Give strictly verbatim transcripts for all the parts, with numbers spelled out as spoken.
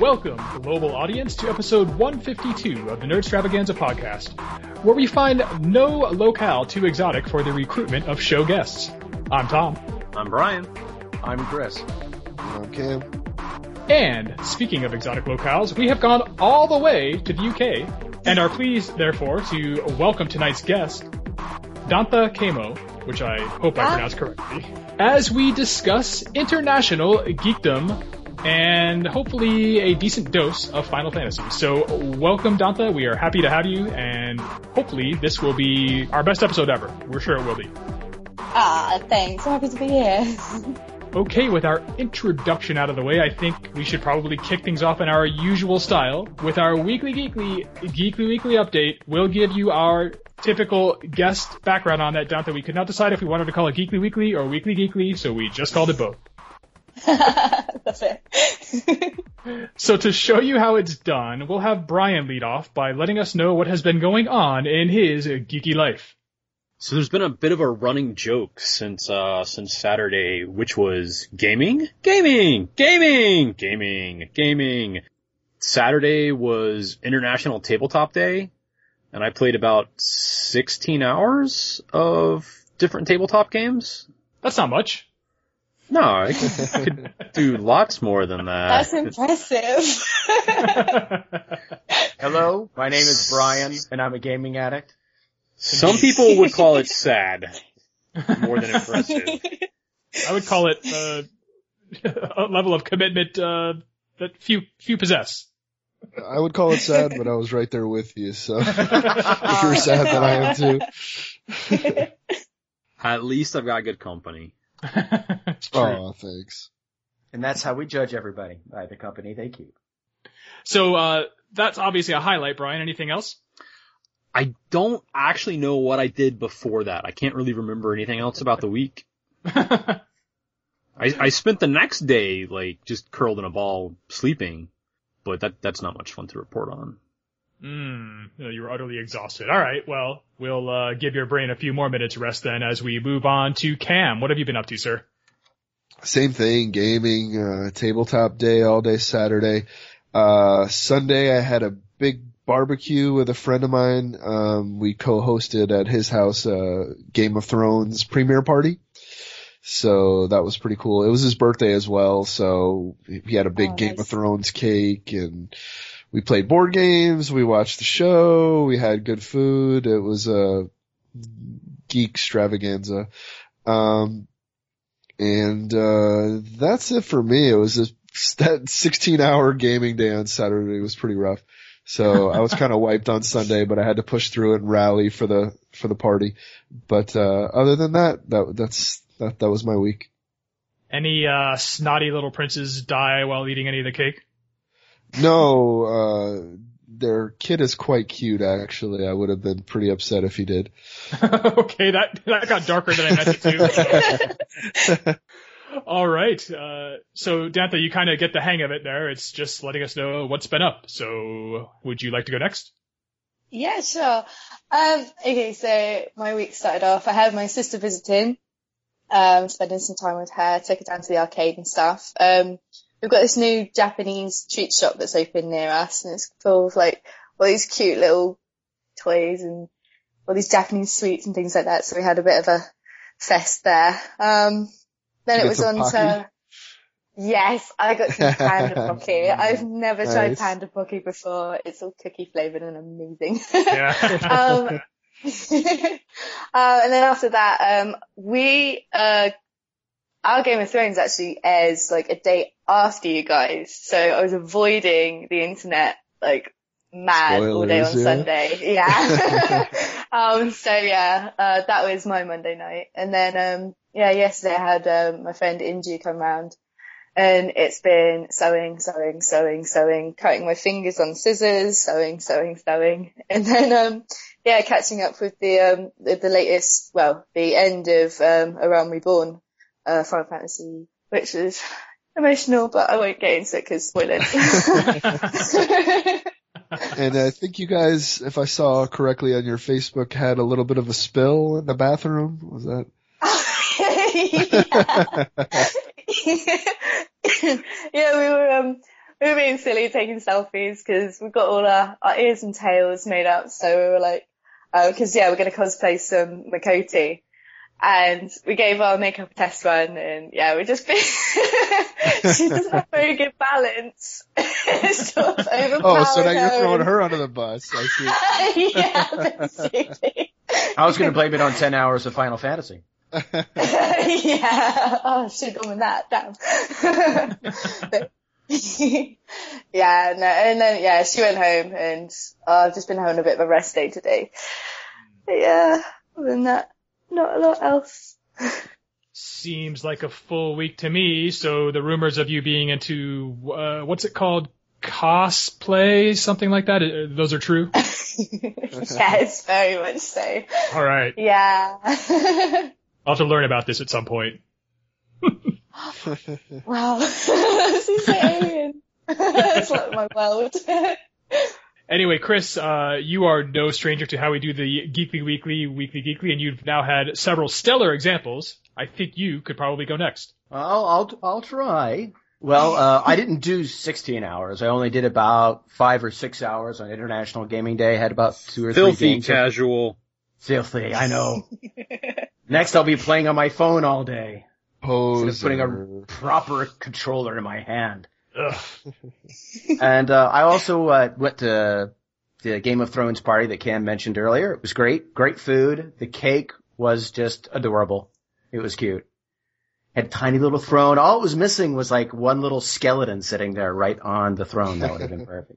Welcome, global audience, to episode one fifty-two of the Nerdstravaganza podcast, where we find no locale too exotic for the recruitment of show guests. I'm Tom. I'm Brian. I'm Chris. I'm Cam. And, speaking of exotic locales, we have gone all the way to the U K, and are pleased, therefore, to welcome tonight's guest, Danta Kamo, which I hope I pronounced correctly, as we discuss international geekdom and hopefully a decent dose of Final Fantasy. So welcome, Danta. We are happy to have you, and hopefully this will be our best episode ever. We're sure it will be. Ah, thanks. I'm happy to be here. Okay, with our introduction out of the way, I think we should probably kick things off in our usual style with our weekly geekly geekly weekly update. We'll give you our typical guest background on that, Danta. We could not decide if we wanted to call it Geekly Weekly or Weekly Geekly, so we just called it both. That's it. So to show you how it's done, we'll have Brian lead off by letting us know what has been going on in his geeky life. So there's been a bit of a running joke since uh since Saturday, which was gaming, gaming, gaming, gaming, gaming. Saturday was International Tabletop Day, and I played about sixteen hours of different tabletop games. That's not much. No, I could, I could do lots more than that. That's impressive. Hello, my name is Brian, and I'm a gaming addict. Some people would call it sad, more than impressive. I would call it uh, a level of commitment uh, that few few possess. I would call it sad, but I was right there with you, so if you're sad, then I am too. At least I've got good company. Oh, thanks. And that's how we judge everybody, by the company they keep. So uh, that's obviously a highlight, Brian. Anything else? I don't actually know what I did before that. I can't really remember anything else about the week. I, I spent the next day, like, just curled in a ball sleeping, but that that's not much fun to report on. Mm, you were utterly exhausted. All right, well, we'll uh, give your brain a few more minutes rest then as we move on to Cam. What have you been up to, sir? Same thing, gaming, uh, tabletop day all day Saturday. Uh, Sunday I had a big barbecue with a friend of mine. Um, we co-hosted at his house a Game of Thrones premiere party. So that was pretty cool. It was his birthday as well, so he had a big oh, Game nice. of Thrones cake, and we played board games, we watched the show, we had good food. It was a geek extravaganza. Um, and, uh, that's it for me. It was a, that sixteen hour gaming day on Saturday was pretty rough. So I was kind of wiped on Sunday, but I had to push through it and rally for the, for the party. But, uh, other than that, that, that's, that, that was my week. Any, uh, snotty little princes die while eating any of the cake? No, uh, their kid is quite cute, actually. I would have been pretty upset if he did. Okay, that, that got darker than I meant it to. All right. Uh, so, Danta, you kind of get the hang of it there. It's just letting us know what's been up. So, would you like to go next? Yeah, sure. Um, okay, so my week started off. I had my sister visiting, um, spending some time with her, took her down to the arcade and stuff. Um, we've got this new Japanese treat shop that's open near us, and it's full of like all these cute little toys and all these Japanese sweets and things like that. So we had a bit of a fest there. Um, Then Did it you was get on some to, yes, I got some Panda Pocky. I've never Nice. tried Panda Pocky before. It's all cookie flavored and amazing. Yeah. um, uh, and then after that, um, we, uh, our Game of Thrones actually airs like a day after you guys. So I was avoiding the internet like mad all day on Spoilers, yeah. Sunday. Yeah. um, so yeah, uh, that was my Monday night. And then, um, yeah, yesterday I had, um, my friend Inju come round, and it's been sewing, sewing, sewing, sewing, cutting my fingers on scissors, sewing, sewing, sewing. And then, um, yeah, catching up with the, um, the, the latest, well, the end of, um, A Realm Reborn, uh, Final Fantasy, which is emotional, but I won't get into it because spoilers. And I think you guys, if I saw correctly on your Facebook, had a little bit of a spill in the bathroom. Was that? yeah. yeah, we were um we were being silly taking selfies because we've got all our, our ears and tails made up. So we were like, uh, cause yeah, we're going to cosplay some Makoti. And we gave our makeup a test run and yeah, we just, she doesn't have very good balance. It's sort of oh, so now you're throwing her under the bus. I see. Yeah, basically. I was going to blame it on ten hours of Final Fantasy. Yeah. Oh, I should have gone with that. Damn. But, yeah, no, and then, yeah, she went home and uh, I've just been having a bit of a rest day today. But yeah, other than that, not a lot else. Seems like a full week to me, so the rumors of you being into, uh, what's it called? Cosplay? Something like that? Uh, Those are true? Yes, very much so. Alright. Yeah. I'll have to learn about this at some point. Wow. She's an alien. It's like my world. Anyway, Chris, uh, you are no stranger to how we do the Geekly Weekly, Weekly Geekly, and you've now had several stellar examples. I think you could probably go next. I'll, I'll, I'll try. Well, uh, I didn't do sixteen hours. I only did about five or six hours on International Gaming Day. I had about two or Filthy three games. casual. Filthy, I know. Next, I'll be playing on my phone all day. Poser. Instead of putting a proper controller in my hand. Ugh. And uh, I also uh, went to the Game of Thrones party that Cam mentioned earlier. It was great. Great food. The cake was just adorable. It was cute. Had a tiny little throne. All it was missing was like one little skeleton sitting there right on the throne. That would have been perfect.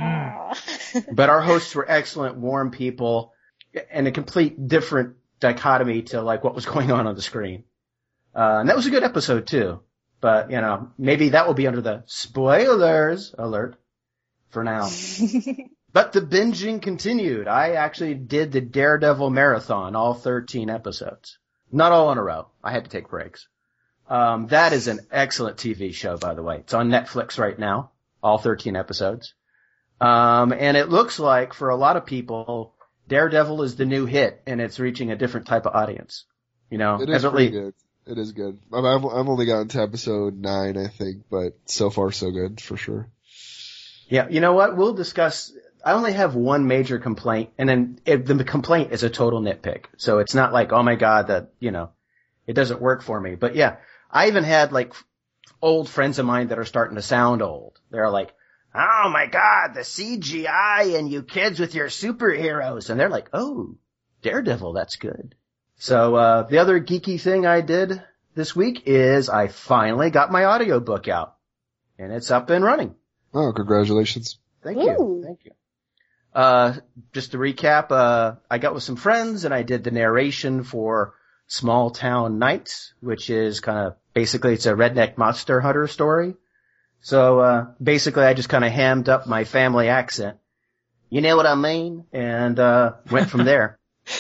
Mm. But our hosts were excellent, warm people, and a complete different dichotomy to like what was going on on the screen. Uh, and that was a good episode too. But, you know, maybe that will be under the spoilers alert for now. But the binging continued. I actually did the Daredevil marathon, all thirteen episodes. Not all in a row. I had to take breaks. Um, that is an excellent T V show, by the way. It's on Netflix right now, all thirteen episodes. Um, and it looks like for a lot of people, Daredevil is the new hit, and it's reaching a different type of audience. You know, It is evidently- pretty good. It is good. I've, I've I've only gotten to episode nine, I think, but so far so good, for sure. Yeah, you know what? We'll discuss. I only have one major complaint, and then it, the complaint is a total nitpick. So it's not like, oh my God, that, you know, it doesn't work for me. But yeah, I even had like old friends of mine that are starting to sound old. They're like, oh my God, the C G I and you kids with your superheroes. And they're like, oh, Daredevil, that's good. So, uh, the other geeky thing I did this week is I finally got my audiobook out, and it's up and running. Oh, congratulations. Thank you. Ooh. Thank you. Uh, just to recap, uh, I got with some friends and I did the narration for Small Town Nights, which is kind of, basically it's a redneck monster hunter story. So, uh, basically I just kind of hammed up my family accent. You know what I mean? And, uh, went from there.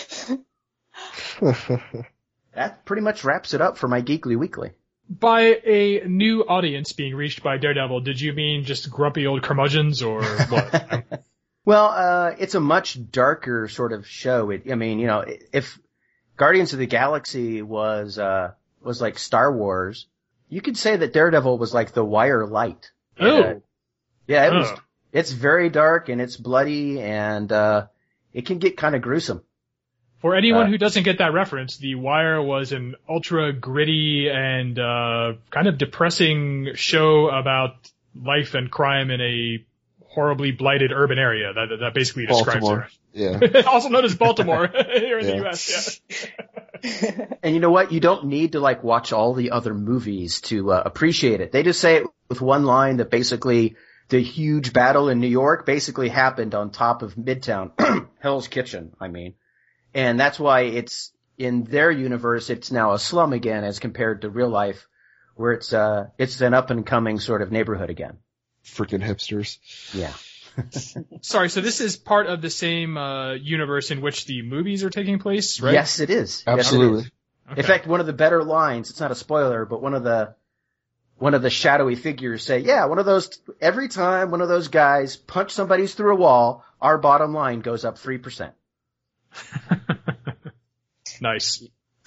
That pretty much wraps it up for my Geekly Weekly. By a new audience being reached by Daredevil, did you mean just grumpy old curmudgeons or what? Well, uh, it's a much darker sort of show. It, I mean, you know, if Guardians of the Galaxy was, uh, was like Star Wars, you could say that Daredevil was like the Wire light. Oh. Uh, yeah, it Oh. was, it's very dark and it's bloody and, uh, it can get kind of gruesome. For anyone Uh, who doesn't get that reference, The Wire was an ultra gritty and uh, kind of depressing show about life and crime in a horribly blighted urban area. That that basically describes Baltimore. Yeah. it. Also known as Baltimore here in Yeah. the U S. Yeah. And you know what? You don't need to like watch all the other movies to uh, appreciate it. They just say it with one line that basically the huge battle in New York basically happened on top of Midtown, Hell's Kitchen, I mean. And that's why it's, in their universe, it's now a slum again as compared to real life, where it's, uh, it's an up and coming sort of neighborhood again. Freaking hipsters. Yeah. Sorry, so this is part of the same uh, universe in which the movies are taking place, right? Yes, it is. Yes, it Absolutely. is. Okay. In fact, one of the better lines, it's not a spoiler, but one of the, one of the shadowy figures say, yeah, one of those, every time one of those guys punch somebody's through a wall, our bottom line goes up three percent. Nice.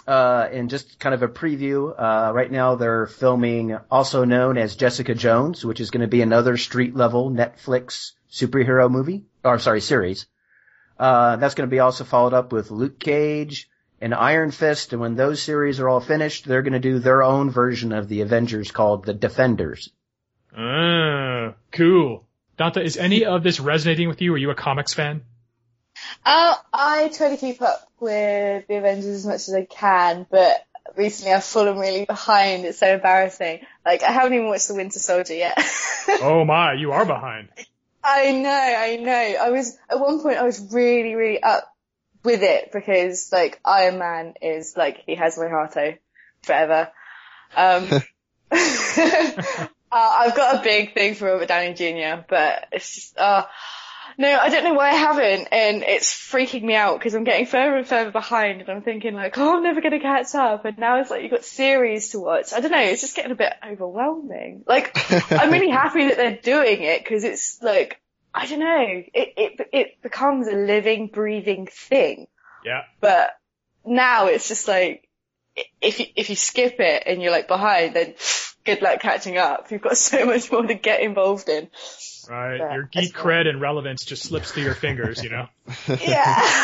uh, and just kind of a preview, uh, right now they're filming also known as Jessica Jones, which is going to be another street-level Netflix superhero movie, or sorry, series. Uh, that's going to be also followed up with Luke Cage and Iron Fist, and when those series are all finished, they're going to do their own version of the Avengers called The Defenders. Ah, cool. Danta, is any of this resonating with you? Are you a comics fan? Uh, I try to keep up with the Avengers as much as I can, but recently I've fallen really behind. It's so embarrassing. Like, I haven't even watched The Winter Soldier yet. Oh my, you are behind. I know, I know. I was, at one point I was really, really up with it because, like, Iron Man is, like, he has my hearto forever. Um, uh, I've got a big thing for Robert Downey Junior, but it's just, uh, no, I don't know why I haven't, and it's freaking me out because I'm getting further and further behind, and I'm thinking like, oh, I'm never going to catch up, and now it's like you've got series to watch. I don't know, it's just getting a bit overwhelming. Like, I'm really happy that they're doing it because it's like, I don't know, it, it, it becomes a living, breathing thing. Yeah. But now it's just like, if you, if you skip it and you're like behind, then good luck catching up. You've got so much more to get involved in. Right, yeah, your geek cred and relevance just slips through your fingers, you know? Yeah,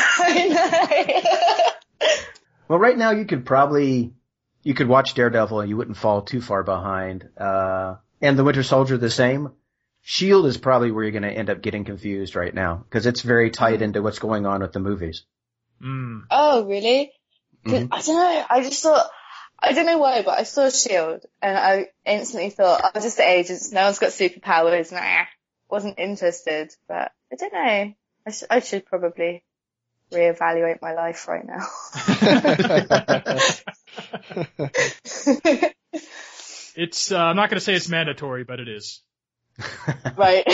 I know. Well, right now you could probably, you could watch Daredevil and you wouldn't fall too far behind. Uh, and The Winter Soldier the same. S H I E L D is probably where you're going to end up getting confused right now because it's very tied into what's going on with the movies. Mm. Oh, really? Mm-hmm. I don't know. I just thought, I don't know why, but I saw S H I E L D and I instantly thought, oh, just the agents. No one's got superpowers. Nah, wasn't interested. But I don't know. I, sh- I should probably reevaluate my life right now. It's, uh, I'm not going to say it's mandatory, but it is. Right.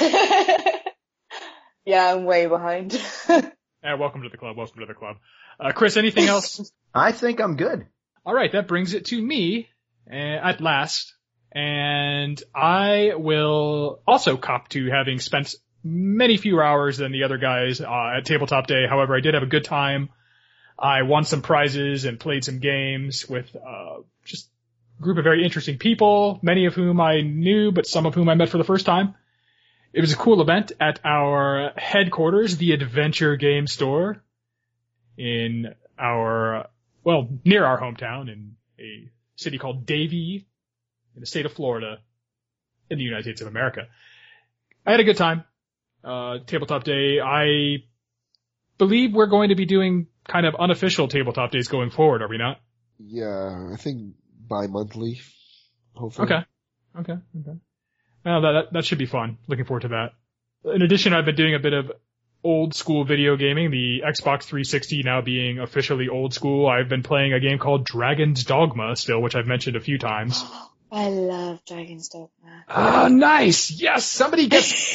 Yeah, I'm way behind. Uh, welcome to the club. Welcome to the club. Uh, Chris, anything else? I think I'm good. All right, that brings it to me uh, at last, and I will also cop to having spent many fewer hours than the other guys uh, at Tabletop Day. However, I did have a good time. I won some prizes and played some games with uh, just a group of very interesting people, many of whom I knew, but some of whom I met for the first time. It was a cool event at our headquarters, the Adventure Game Store, in our, well, near our hometown in a city called Davie in the state of Florida in the United States of America. I had a good time. Uh, Tabletop Day. I believe we're going to be doing kind of unofficial Tabletop Days going forward, are we not? Yeah, I think bi-monthly, hopefully. Okay. Okay. Okay. Well, that, that, that should be fun. Looking forward to that. In addition, I've been doing a bit of old school video gaming, the Xbox three sixty now being officially old school. I've been playing a game called Dragon's Dogma still, which I've mentioned a few times. I love Dragon's Dogma. Ah, nice! Yes, somebody gets...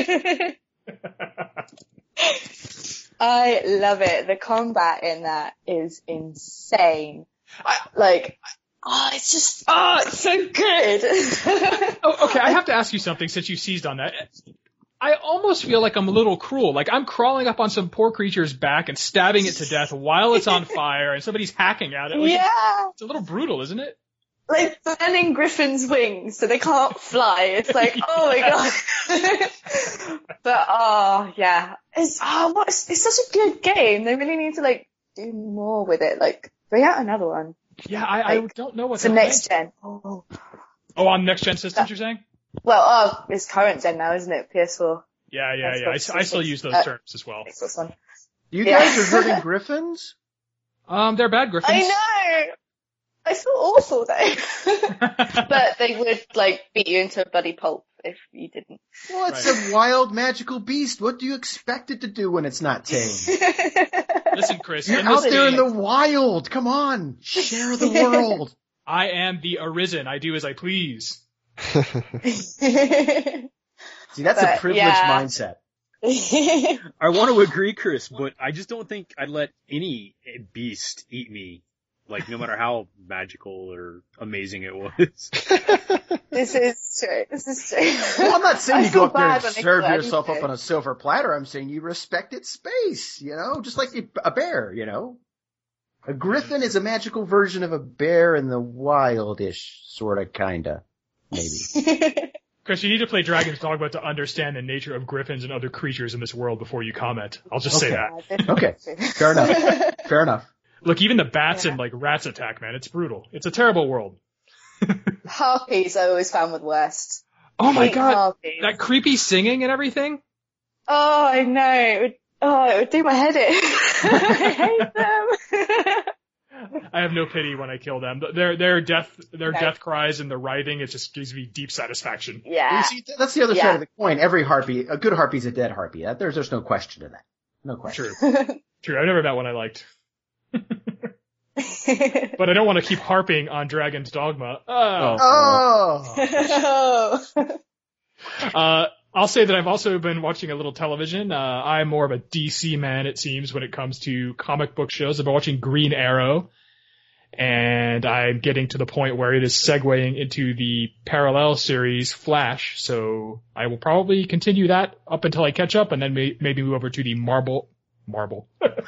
I love it. The combat in that is insane. I, like, oh, it's just, oh, it's so good. Oh, okay, I have to ask you something since you seized on that. I almost feel like I'm a little cruel. Like I'm crawling up on some poor creature's back and stabbing it to death while it's on fire and somebody's hacking at it. Like, yeah. It's a little brutal, isn't it? Like burning griffins' wings so they can't fly. It's like, oh my god. But, oh, yeah. It's, oh, what, it's, it's such a good game. They really need to, like, do more with it. Like, bring out another one. Yeah, I, like, I don't know what the they're next playing. gen. Oh. Oh, on next gen systems, you're saying? Well, oh, it's current gen now, isn't it? P S four. Yeah, yeah, yeah. I, I still use those uh, terms as well. Xbox One. You Yeah. guys are hurting griffins? Um, they're bad griffins. I know! I feel awful though. But they would, like, beat you into a bloody pulp if you didn't. Well, it's Right. a wild magical beast. What do you expect it to do when it's not tame? Listen, Chris, You're in out this there in game, the wild. Come on. Share the world. I am the Arisen. I do as I please. See, that's But, a privileged yeah. mindset. I want to agree, Chris, but I just don't think I'd let any beast eat me. Like, no matter how magical or amazing it was. This is true. This is true. Well, I'm not saying I you go feel up there and bad when I serve do yourself up anything. on a silver platter. I'm saying you respect its space, you know, just like a bear, you know. A griffin is a magical version of a bear in the wildish, sorta, kinda, maybe. Chris, you need to play Dragon's Dogma to understand the nature of griffins and other creatures in this world before you comment. I'll just say Okay. that. Okay, fair enough. Fair enough. Look, even the bats Yeah. and like rats attack, man. It's brutal. It's a terrible world. Harpies I always found were the worst. Oh my Hate god, harpies. that creepy singing and everything. Oh, I know. It would, oh, it would do my head in. I hate them. I have no pity when I kill them. Their their death their No. death cries and the writhing, it just gives me deep satisfaction. Yeah. You see, that's the other Yeah. side of the coin. Every harpy, a good harpy's a dead harpy. That- There's, there's no question to that. No question. True. True. I've never met one I liked. But I don't want to keep harping on Dragon's Dogma. Oh. Oh! Oh. Uh, I'll say that I've also been watching a little television. Uh, I'm more of a D C man, it seems, when it comes to comic book shows. I've been watching Green Arrow, and I'm getting to the point where it is segueing into the parallel series Flash, so I will probably continue that up until I catch up, and then may- maybe move over to the Marvel, Marvel.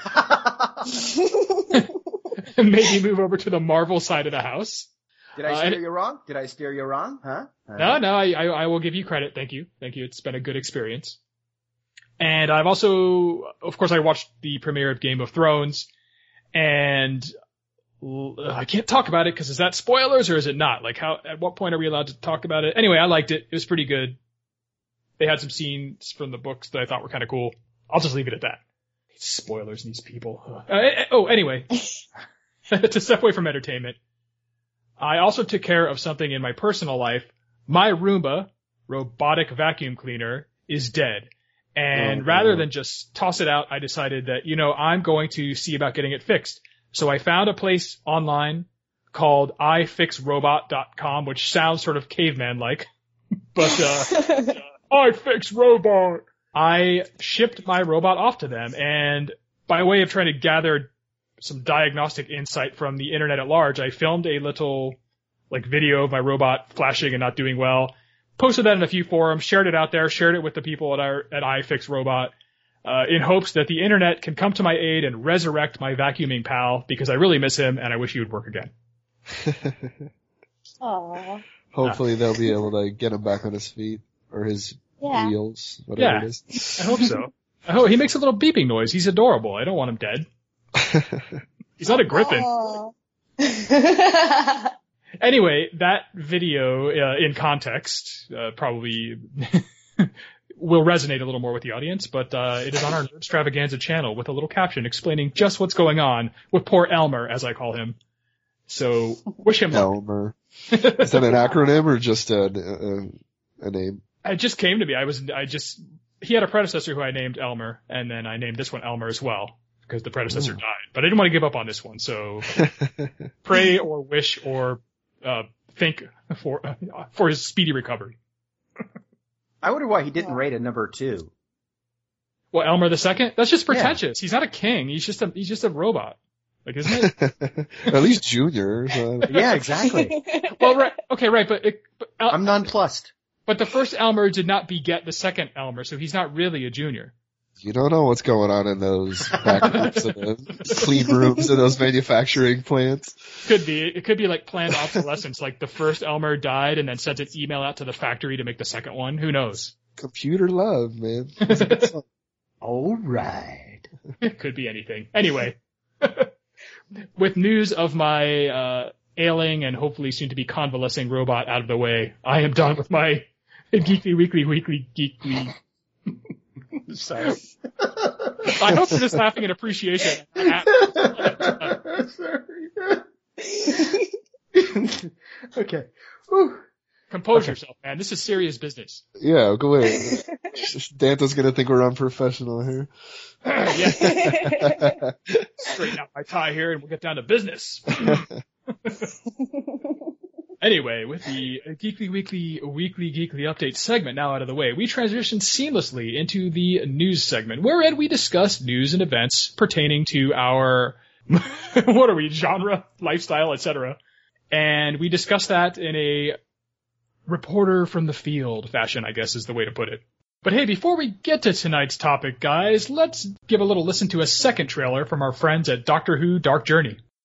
Maybe move over to the Marvel side of the house. Did I Uh, steer and- you wrong? Did I steer you wrong? Huh? Uh, No, no, I, I, I will give you credit. Thank you. Thank you. It's been a good experience. And I've also, of course, I watched the premiere of Game of Thrones, and l- I can't talk about it because is that spoilers or is it not? Like how, at what point are we allowed to talk about it? Anyway, I liked it. It was pretty good. They had some scenes from the books that I thought were kind of cool. I'll just leave it at that. Spoilers, these people. Uh, eh, oh, anyway, to step away from entertainment, I also took care of something in my personal life. My Roomba, robotic vacuum cleaner, is dead. And Oh, rather no. than just toss it out, I decided that, you know, I'm going to see about getting it fixed. So I found a place online called i fix robot dot com, which sounds sort of caveman-like. But, uh, iFixRobot. I shipped my robot off to them, and by way of trying to gather some diagnostic insight from the internet at large, I filmed a little, like, video of my robot flashing and not doing well, posted that in a few forums, shared it out there, shared it with the people at our, at iFixRobot, uh, in hopes that the internet can come to my aid and resurrect my vacuuming pal, because I really miss him and I wish he would work again. Aw. Hopefully they'll be able to get him back on his feet or his Yeah. wheels, whatever Yeah. it is. I hope so. I hope he makes a little beeping noise. He's adorable. I don't want him dead. He's not a griffin. Aw. Anyway, that video, uh, in context, uh, probably will resonate a little more with the audience, but, uh, it is on our Nerdstravaganza channel with a little caption explaining just what's going on with poor Elmer, as I call him. So, wish him luck. Elmer. Is that an acronym or just a, a, a name? It just came to me. I was, I just, he had a predecessor who I named Elmer, and then I named this one Elmer as well, because the predecessor Ooh. died. But I didn't want to give up on this one, so pray or wish or, uh, think for, uh, for his speedy recovery. I wonder why he didn't rate a number two. Well, Elmer the Second? That's just Yeah. pretentious. He's not a king. He's just a, he's just a robot. Like, isn't it? At least Junior. So. Yeah, exactly. Well, right. Okay, right. But, it, but, El- I'm nonplussed. but the first Elmer did not beget the second Elmer, so he's not really a junior. You don't know what's going on in those back rooms and the clean rooms in those manufacturing plants. Could be. It could be like planned obsolescence. Like the first Elmer died and then sent an email out to the factory to make the second one. Who knows? Computer love, man. All right. It could be anything. Anyway, with news of my uh, ailing and hopefully soon to be convalescing robot out of the way, I am done with my geekly weekly weekly geekly. Sorry. I hope you're just laughing in appreciation. Sorry. Okay. Whew. Compose Okay. yourself, man. This is serious business. Yeah, go away. Danta's gonna think we're unprofessional here. Yeah. Straighten out my tie here and we'll get down to business. Anyway, with the Geekly Weekly Weekly Geekly Update segment now out of the way, we transition seamlessly into the news segment, wherein we discuss news and events pertaining to our, what are we, genre, lifestyle, et cetera. And we discuss that in a reporter from the field fashion, I guess is the way to put it. But hey, before we get to tonight's topic, guys, let's give a little listen to a second trailer from our friends at Doctor Who Dark Journey.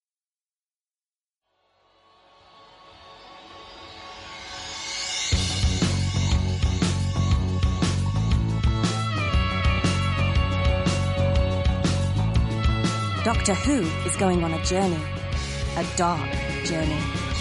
Doctor Who is going on a journey. A dark journey.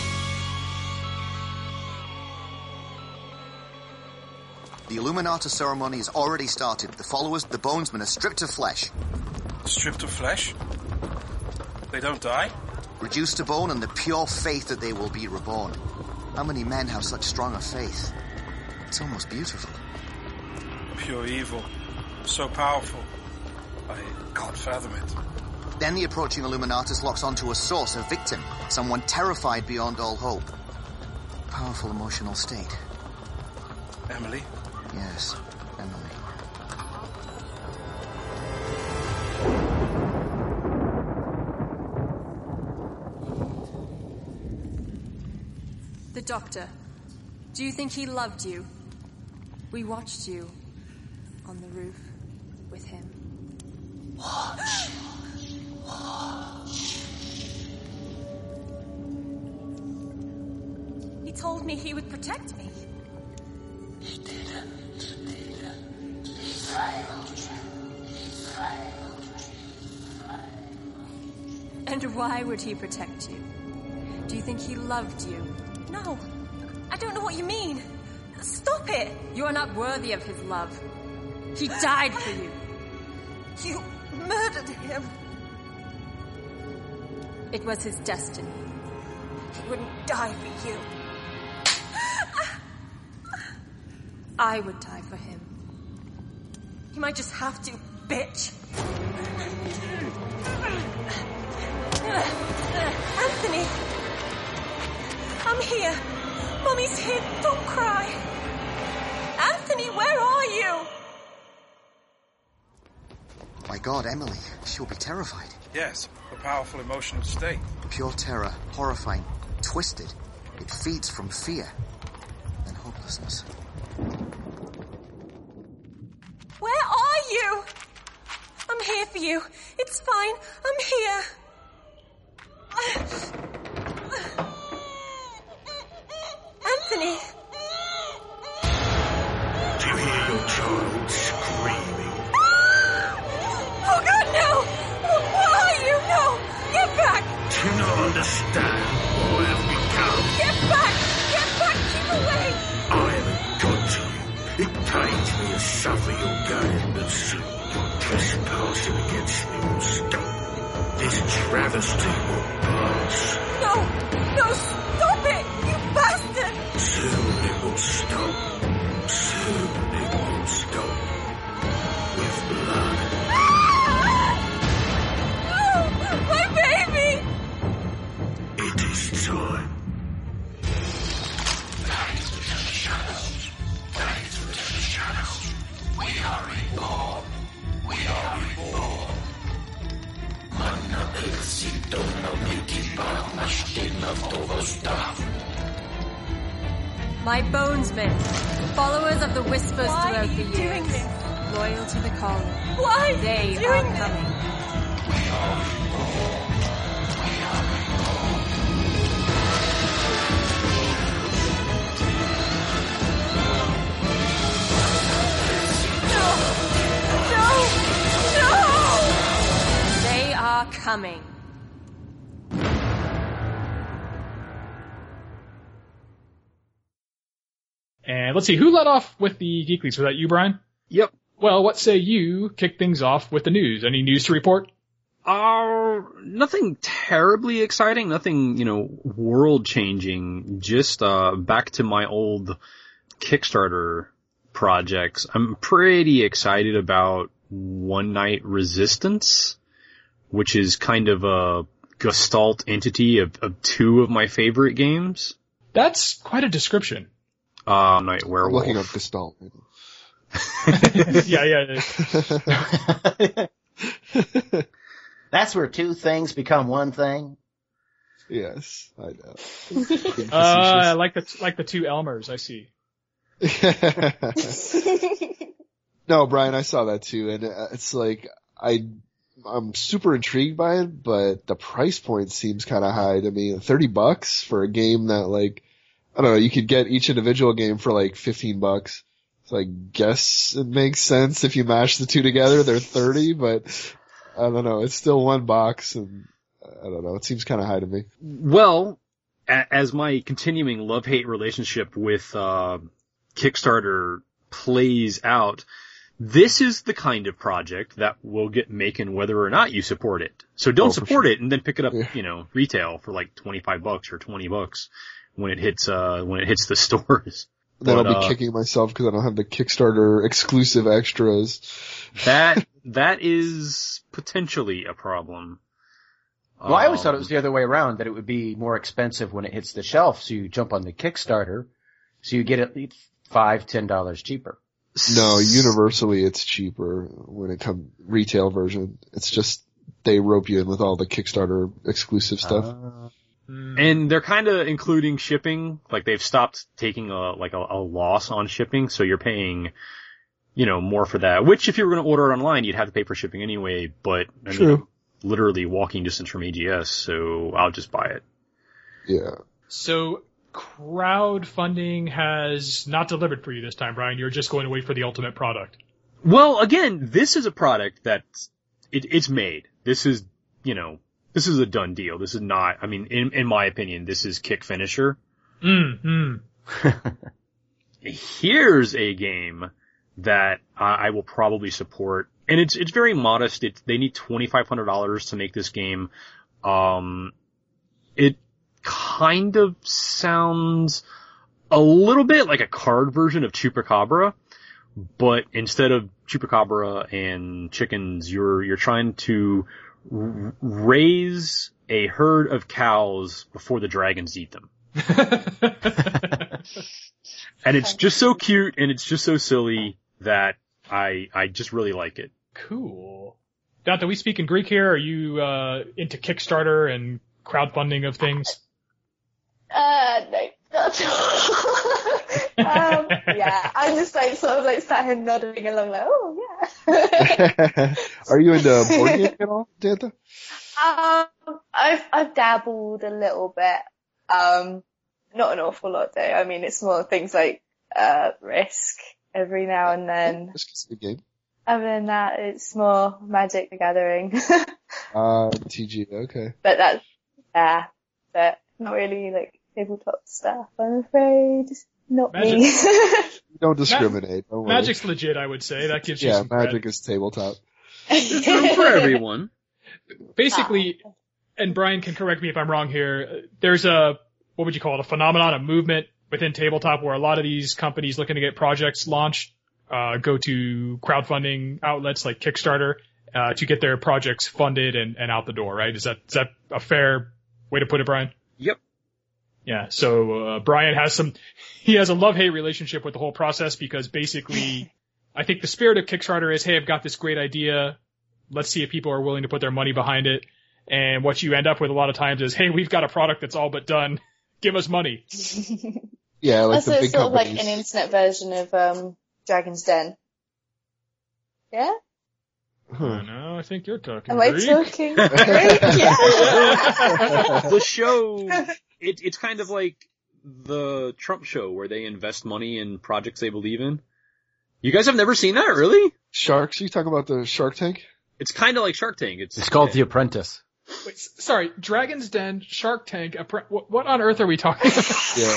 The Illuminata ceremony has already started. The followers, the Bonesmen, are stripped of flesh. Stripped of flesh? They don't die? Reduced to bone and the pure faith that they will be reborn. How many men have such strong a faith? It's almost beautiful. Pure evil. So powerful. I can't fathom it. Then the approaching Illuminatus locks onto a source, a victim, someone terrified beyond all hope. Powerful emotional state. Emily? Yes, Emily. The Doctor. Do you think he loved you? We watched you on the roof with him. Watch. Watch. He told me he would protect me. He didn't. He didn't. He failed. He failed. He failed. And why would he protect you? Do you think he loved you? No. I don't know what you mean. Stop it! You are not worthy of his love. He died for you. You murdered him. It was his destiny. He wouldn't die for you. I would die for him. He might just have to, bitch. Anthony! I'm here. Mommy's here. Don't cry. Anthony, where are you? My God, Emily. She'll be terrified. Yes, a powerful emotional state. Pure terror, horrifying, twisted. It feeds from fear and hopelessness. Where are you? I'm here for you. It's fine. I'm here. Anthony. Do you hear your child screaming? Oh God, no! Where are you? No! Get back! Do you not understand what I have become? Get back! Get back! Keep away! I am a god to you. It pains me to suffer your gain, but soon your trespassing against me will stop. This travesty will pass. No! No! Stop it! You bastard! Soon it will stop. Soon it will stop. With blood. No! My baby! It is time. Light within the shadows. Light within the shadows. We are reborn. We are reborn. Manna éxito no mikipa mashtina togosta. My bonesmen, followers of the whispers Why throughout are the you years, doing this? loyal to the calling. Why are They you are doing this? coming. We are reborn. We are reborn. No! No! They are coming. And let's see, who led off with the Geeklies? Was that you, Brian? Yep. Well, what say you kick things off with the news? Any news to report? Uh, nothing terribly exciting, nothing, you know, world changing, just, uh, back to my old Kickstarter projects. I'm pretty excited about One Night Resistance, which is kind of a gestalt entity of, of two of my favorite games. That's quite a description. Uh, Night Werewolf. Looking up Gestalt. yeah, yeah. yeah. That's where two things become one thing. Yes, I know. Uh, I like the like the two Elmers. I see. No, Brian, I saw that too, and it's like I, I'm super intrigued by it, but the price point seems kind of high to me. Thirty bucks for a game that, like, I don't know, you could get each individual game for like fifteen bucks. So I guess it makes sense if you mash the two together, they're thirty, but I don't know. It's still one box, and I don't know. It seems kind of high to me. Well, a- as my continuing love-hate relationship with uh, Kickstarter plays out, this is the kind of project that will get making whether or not you support it. So don't Oh, for support sure. it and then pick it up, Yeah. you know, retail for like twenty-five bucks or twenty bucks when it hits, uh, when it hits the stores. Then But, I'll be uh, kicking myself because I don't have the Kickstarter exclusive extras. That, that is potentially a problem. Well, I always thought it Um, was the other way around, that it would be more expensive when it hits the shelf, so you jump on the Kickstarter, so you get at least five, ten dollars cheaper. No, universally it's cheaper when it comes retail version. It's just they rope you in with all the Kickstarter exclusive stuff. Uh, And they're kind of including shipping. Like they've stopped taking a like a, a loss on shipping, so you're paying, you know, more for that. Which, if you were going to order it online, you'd have to pay for shipping anyway. But I mean, True. literally walking distance from A G S, so I'll just buy it. Yeah. So crowdfunding has not delivered for you this time, Brian. You're just going to wait for the ultimate product. Well, again, this is a product that it, it's made. This is, you know, this is a done deal. This is not. I mean, in in my opinion, this is kick finisher. Mm, mm. Here's a game that I, I will probably support, and it's it's very modest. It they need twenty-five hundred dollars to make this game. Um, it kind of sounds a little bit like a card version of Chupacabra, but instead of Chupacabra and chickens, you're you're trying to r- raise a herd of cows before the dragons eat them. And it's just so cute and it's just so silly that I I just really like it. Cool. Dante, we speak in Greek here. Are you uh, into Kickstarter and crowdfunding of things? Uh, no, not at all. um, yeah, I'm just like sort of like sat here nodding along like, oh yeah. Are you into board game at all, Danta? Um, I've I've dabbled a little bit. Um, not an awful lot though. I mean, it's more things like uh Risk every now and then. This is a good game. Other than that, it's more Magic the Gathering. Uh, T G, okay. But that's yeah, but not really like tabletop stuff. I'm afraid. Not Magic. me. Don't discriminate. Don't worry. Magic's legit, I would say. That gives you Yeah, some credit. Magic is tabletop. There's room for everyone. Basically, and Brian can correct me if I'm wrong here, there's a, what would you call it, a phenomenon, a movement within tabletop where a lot of these companies looking to get projects launched uh, go to crowdfunding outlets like Kickstarter uh, to get their projects funded and, and out the door, right? Is that is that a fair way to put it, Brian? Yep. Yeah, so uh, Brian has some, he has a love-hate relationship with the whole process because basically I think the spirit of Kickstarter is, hey, I've got this great idea. Let's see if people are willing to put their money behind it. And what you end up with a lot of times is, hey, we've got a product that's all but done. Give us money. Yeah, like Also, the big it's sort of like companies. an internet version of um, Dragon's Den. Yeah? Oh, no, I think you're talking Am I Greek. talking Greek? Yeah. The show, it, it's kind of like the Trump show where they invest money in projects they believe in. You guys have never seen that, really? Sharks? Are you talking about the Shark Tank? It's kind of like Shark Tank. It's, It's called The Apprentice. Wait, s- sorry, Dragon's Den, Shark Tank, a pre- what, what on earth are we talking about? Yeah.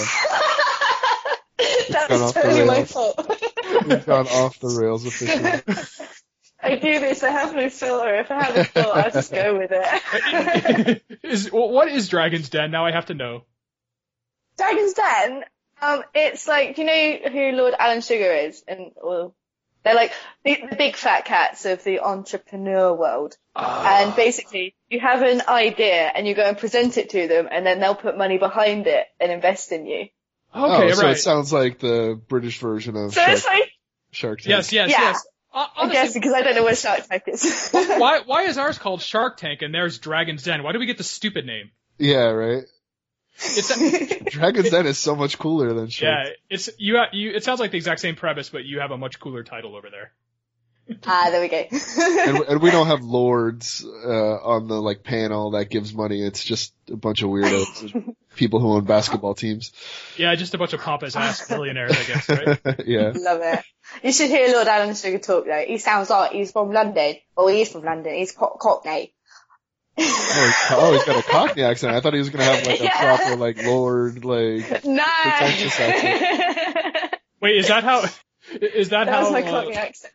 That Gone was off the totally my rails. fault. We've gone off the rails officially. I do this, I have no filter. If I have a filter, I'll just go with it. is, well, what is Dragon's Den? Now I have to know. Dragon's Den, um, it's like, you know who Lord Alan Sugar is? And, well, they're like the, the big fat cats of the entrepreneur world. And basically, you have an idea and you go and present it to them and then they'll put money behind it and invest in you. Okay, oh, so right. it sounds like the British version of So Shark, it's like, Shark Tank. Yes, yes, Yeah. yes. Uh, I'm honestly, guessing because I don't know what Shark Tank is. why why is ours called Shark Tank and theirs Dragon's Den? Why do we get the stupid name? Yeah, right? It's a, Dragon's Den is so much cooler than Shark yeah, it's you ha- you. It sounds like the exact same premise, but you have a much cooler title over there. Ah, there we go. and, and we don't have lords uh, on the like panel that gives money. It's just a bunch of weirdos people who own basketball teams. Yeah, just a bunch of pompous ass billionaires, I guess, right? Yeah. Love it. You should hear Lord Alan Sugar talk though. He sounds like he's from London. Well, he is from London. He's co- Cockney. Oh, he's, oh, he's got a Cockney accent. I thought he was going to have like a Yeah. proper like Lord, like No. pretentious accent. Wait, is that how? Is that, That how? was my uh, Cockney accent.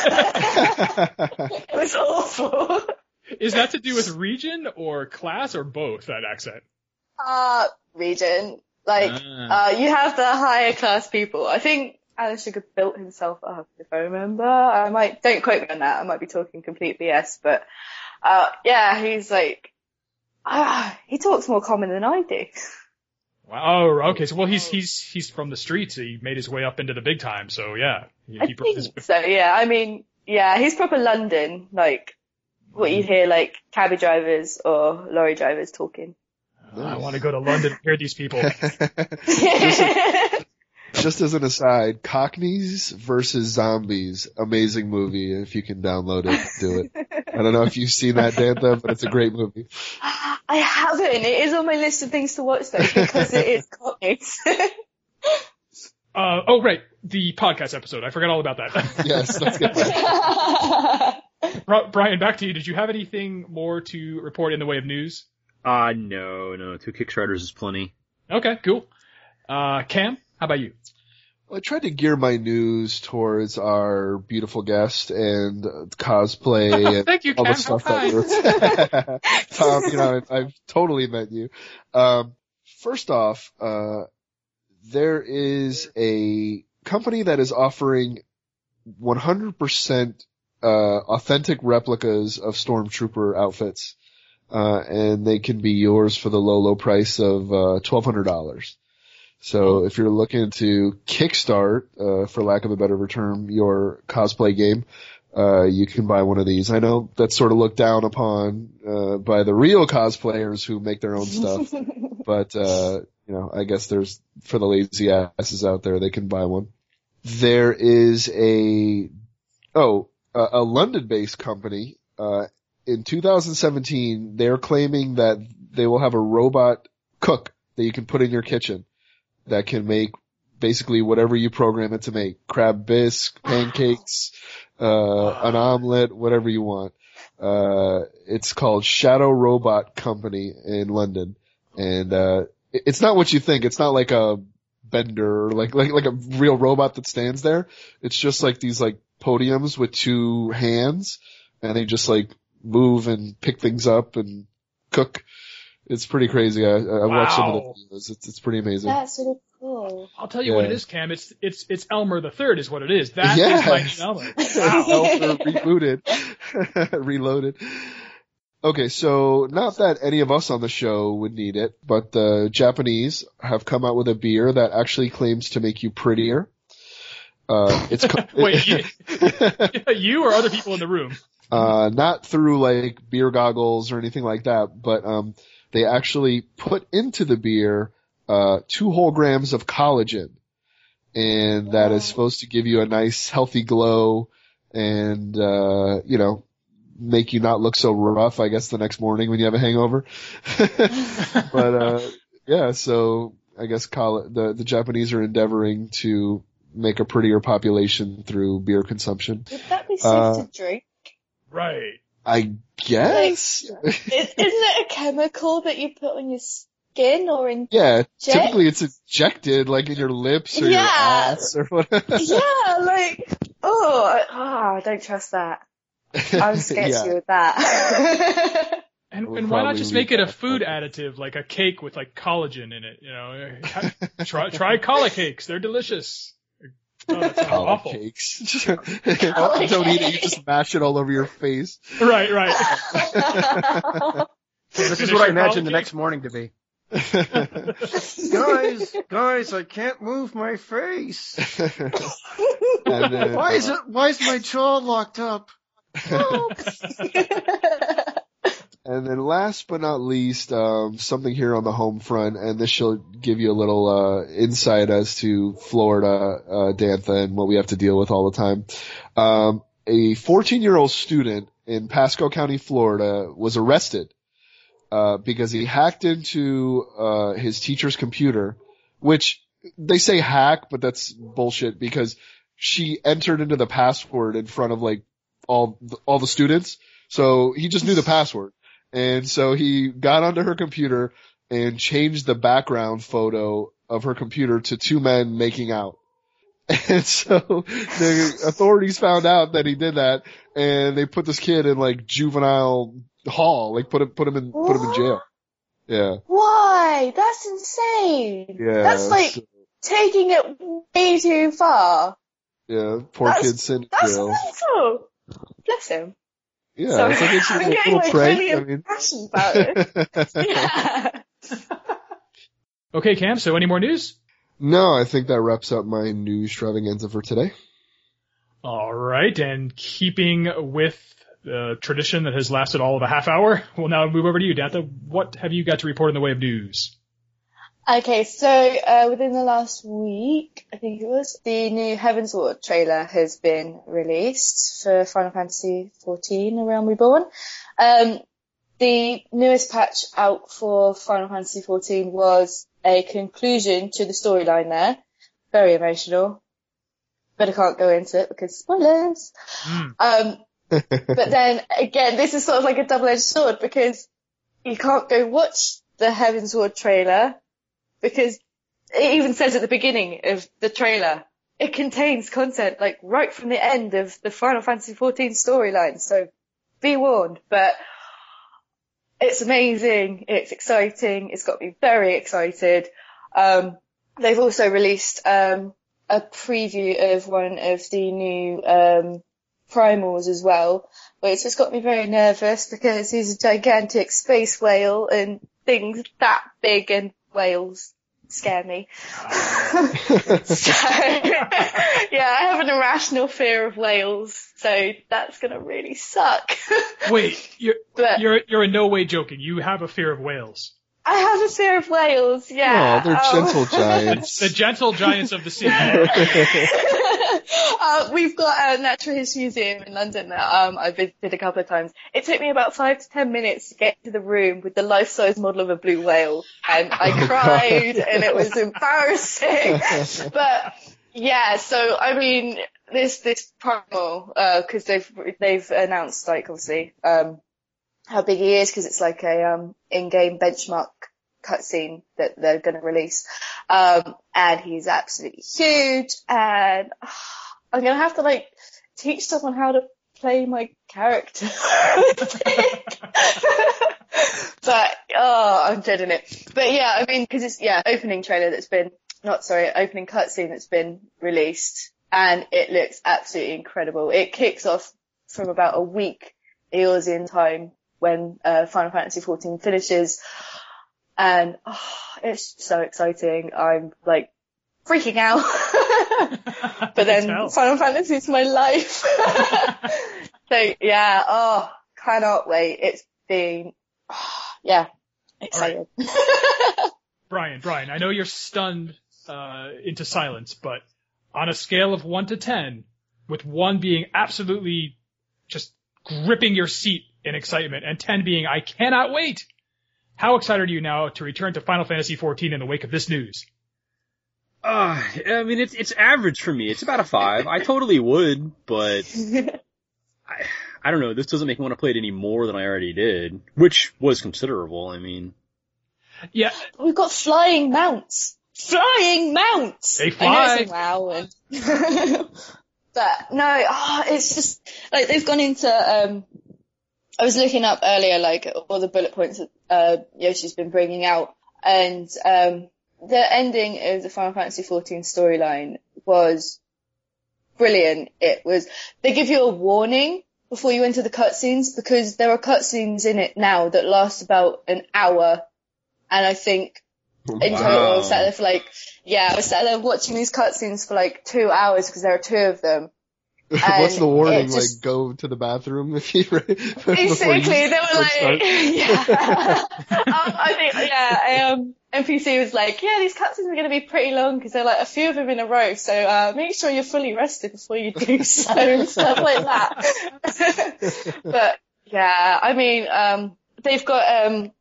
It was awful. is that to do with region or class or both? That accent. Uh, region. Like, Ah. uh, you have the higher class people. I think Alan Sugar built himself up, if I remember. I might, don't quote me on that. I might be talking complete B S, but, uh, yeah, he's like, ah, he talks more common than I do. Wow. Oh, okay. So, well, he's he's he's from the streets. He made his way up into the big time. So, yeah. He, I he brought think his- so, yeah. I mean, yeah, he's proper London, like, what you hear, like, cabbie drivers or lorry drivers talking. I want to go to London and hear these people. Just as an aside, Cockneys versus Zombies, amazing movie. If you can download it, do it. I don't know if you've seen that, Dantha, but it's a great movie. I haven't. It is on my list of things to watch though, because it is Cockneys. Uh, oh, right. The podcast episode. I forgot all about that. Yes, let's get that. Bri- Brian, back to you. Did you have anything more to report in the way of news? Uh, no, no. Two Kickstarters is plenty. Okay, cool. Uh, Cam, how about you? Well, I tried to gear my news towards our beautiful guest and uh, cosplay and Thank you, all Cam. the stuff High that we're Tom, you know, I've, I've totally met you. Um, first off, uh, there is a company that is offering one hundred percent uh, authentic replicas of Stormtrooper outfits. Uh, and they can be yours for the low, low price of, uh, twelve hundred dollars. So if you're looking to kickstart, uh, for lack of a better term, your cosplay game, uh, you can buy one of these. I know that's sort of looked down upon, uh, by the real cosplayers who make their own stuff, but, uh, you know, I guess there's, for the lazy asses out there, they can buy one. There is a, oh, a, a London-based company, uh, in two thousand seventeen, they're claiming that they will have a robot cook that you can put in your kitchen that can make basically whatever you program it to make. Crab bisque, pancakes, uh, an omelet, whatever you want. Uh, it's called Shadow Robot Company in London. And, uh, it's not what you think. It's not like a bender or like, like, like a real robot that stands there. It's just like these like podiums with two hands and they just like move and pick things up and cook. It's pretty crazy. I, I watched some of the Wow. videos. It's, it's pretty amazing. That's really cool. I'll tell you Yeah. what it is, Cam. It's it's it's Elmer the Third is what it is. That is Yes. my new Elmer. Elmer rebooted, reloaded. Okay, so not that any of us on the show would need it, but the Japanese have come out with a beer that actually claims to make you prettier. Uh, it's co- Wait, you, you or other people in the room? Uh, not through like beer goggles or anything like that, but, um, they actually put into the beer, uh, two whole grams of collagen. And that is supposed to give you a nice healthy glow and, uh, you know, make you not look so rough, I guess, the next morning when you have a hangover. But, uh, yeah, so I guess coll- the, the Japanese are endeavoring to make a prettier population through beer consumption. Would that be safe Uh, to drink? Right. I guess. Is, isn't it a chemical that you put on your skin or in? Yeah, Jet? typically it's ejected like in your lips or your Yeah. ass or whatever. Yeah, like, oh, I, oh, I don't trust that. I'm scared Yeah. to with that. And, We'll and why not probably just leave make it a that. food additive, like a cake with like collagen in it? You know, try try challah cakes; they're delicious. Oh, that sounds Challah awful. cakes. Don't eat it, you just mash it all over your face. Right, right. This is what I imagine the next morning to be. Guys, guys, I can't move my face. And then, Why is uh, it? Why is my jaw locked up? And then last but not least, um, something here on the home front, and this shall give you a little, uh, insight as to Florida, uh, Dantha and what we have to deal with all the time. Um, a fourteen year old student in Pasco County, Florida was arrested, uh, because he hacked into, uh, his teacher's computer, which they say hack, but that's bullshit because she entered into the password in front of like all, all the students. So he just knew the password. And so he got onto her computer and changed the background photo of her computer to two men making out. And so the authorities found out that he did that, and they put this kid in like juvenile hall, like put him, put him in, What? put him in jail. Yeah. Why? That's insane. Yeah. That's like so- taking it way too far. yeah. Poor That's- kid sent in That's jail. mental. Bless him. Yeah. Sorry, It's like it's a I'm little, getting little like prank. really I mean. passionate about it. Yeah. Okay, Cam, so any more news? No, I think that wraps up my news extravaganza for today. All right, and keeping with the tradition that has lasted all of a half hour, we'll now move over to you, Dantha. What have you got to report in the way of news? Okay, so uh, within the last week, I think it was, the new Heavensward trailer has been released for Final Fantasy fourteen, A Realm Reborn. Um, the newest patch out for Final Fantasy fourteen was a conclusion to the storyline there. Very emotional. But I can't go into it because spoilers. Mm. Um, but then again, this is sort of like a double-edged sword because you can't go watch the Heavensward trailer because it even says at the beginning of the trailer, it contains content like right from the end of the Final Fantasy fourteen storyline. So be warned, but it's amazing. It's exciting. It's got me very excited. Um, they've also released, um, a preview of one of the new, um, primals as well, which has got me very nervous because he's a gigantic space whale and things that big and whales scare me. So, yeah, I have an irrational fear of whales, so that's gonna really suck. Wait, you're, But- you're, you're in no way joking. You have a fear of whales. I have a fear of whales, yeah. Oh, they're Um, gentle giants. The gentle giants of the sea. uh, we've got a Natural History Museum in London that um, I've visited a couple of times. It took me about five to ten minutes to get to the room with the life-size model of a blue whale, and I Oh, cried, and it was embarrassing. But yeah, so I mean, this this primal, uh, because they've they've announced like obviously um, how big he is because it's like a um, in-game benchmark cutscene that they're going to release. Um, and he's absolutely huge, and oh, I'm going to have to like teach someone how to play my character. But, oh, I'm dreading it. But yeah, I mean, cause it's, yeah, opening trailer that's been, not sorry, opening cutscene that's been released, and it looks absolutely incredible. It kicks off from about a week Eorzean time when, uh, Final Fantasy fourteen finishes. And oh, it's so exciting. I'm like freaking out. But then Final Fantasy is my life. So yeah, oh, cannot wait. It's been, oh, yeah, excited. Right. Brian, Brian, I know you're stunned uh, into silence, but on a scale of one to ten, with one being absolutely just gripping your seat in excitement, and ten being I cannot wait, how excited are you now to return to Final Fantasy fourteen in the wake of this news? Uh, I mean, it's it's average for me. It's about a five. I totally would, but I, I don't know. This doesn't make me want to play it any more than I already did, which was considerable. I mean, yeah, we've got flying mounts. Flying mounts. They fly. I know it's a wow. And but no, oh, it's just like they've gone into. Um, I was looking up earlier, like all the bullet points that uh, Yoshi's been bringing out, and um, the ending of the Final Fantasy fourteen storyline was brilliant. It was they give you a warning before you enter the cutscenes because there are cutscenes in it now that last about an hour, and I think in total I was sat there for like yeah, I was sat there watching these cutscenes for like two hours because there are two of them. What's the warning? Just, like, go to the bathroom if you. Basically, they were like, yeah. um, I think, yeah, um, N P C was like, yeah, these cutscenes are going to be pretty long because they're like a few of them in a row, so uh, make sure you're fully rested before you do so and stuff like that. But yeah, I mean, um, they've got um,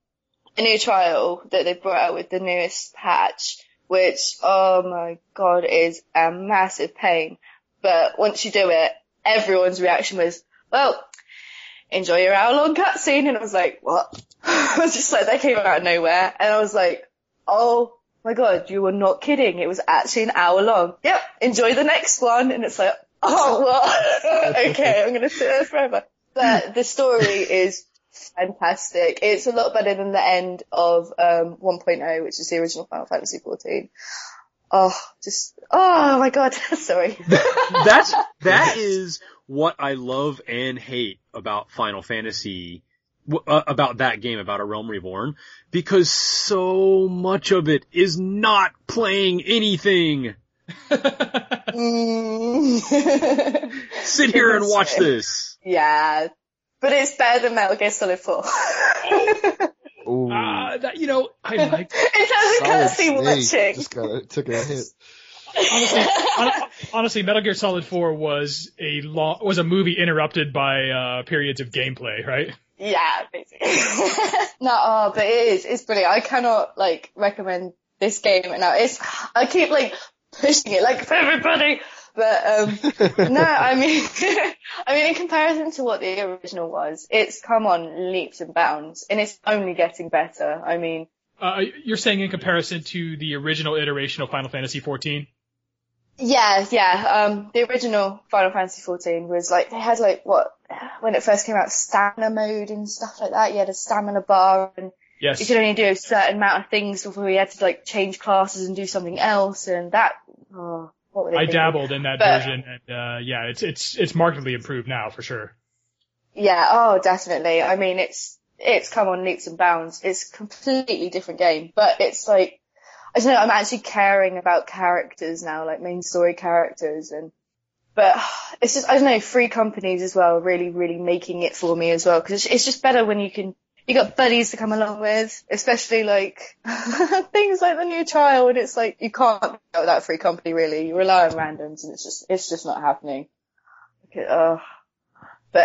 a new trial that they brought out with the newest patch, which, oh my god, is a massive pain. But once you do it, everyone's reaction was, well, enjoy your hour-long cutscene. And I was like, what? I was just like, that came out of nowhere. And I was like, oh my god, you were not kidding. It was actually an hour long. Yep, enjoy the next one. And it's like, oh, what? Okay, I'm going to sit there forever. But the story is fantastic. It's a lot better than the end of um one point oh, which is the original Final Fantasy fourteen. Oh, just, oh my god, sorry. That's, that is what I love and hate about Final Fantasy, uh, about that game, about A Realm Reborn, because so much of it is not playing anything. mm. Sit here and watch this. Yeah, but it's better than Metal Gear Solid four. Uh, that, you know, I like it. Doesn't cutscene watching. Just got took a hit. Honestly, on, honestly, Metal Gear Solid four was a long, was a movie interrupted by uh periods of gameplay, right? Yeah, basically. No, oh, but it is. It's brilliant. I cannot like recommend this game enough. It's I keep like pushing it like for everybody. But, um, no, I mean, I mean, in comparison to what the original was, it's come on leaps and bounds, and it's only getting better. I mean, uh, you're saying in comparison to the original iteration of Final Fantasy fourteen? Yeah, yeah. Um, the original Final Fantasy fourteen was like, they had like, what, when it first came out, stamina mode and stuff like that. You had a stamina bar, and yes, you could only do a certain amount of things before you had to like change classes and do something else, and that, oh. What were they I thinking? dabbled in that but, version, and uh yeah, it's it's it's markedly improved now for sure. Yeah, oh, definitely. I mean, it's it's come on leaps and bounds. It's a completely different game, but it's like, I don't know, I'm actually caring about characters now, like main story characters, and but it's just, I don't know, free companies as well, really, really making it for me as well, because it's, it's just better when you can. You got buddies to come along with, especially like things like the new trial, and it's like you can't go without free company really. You rely on randoms, and it's just it's just not happening. Okay, uh, but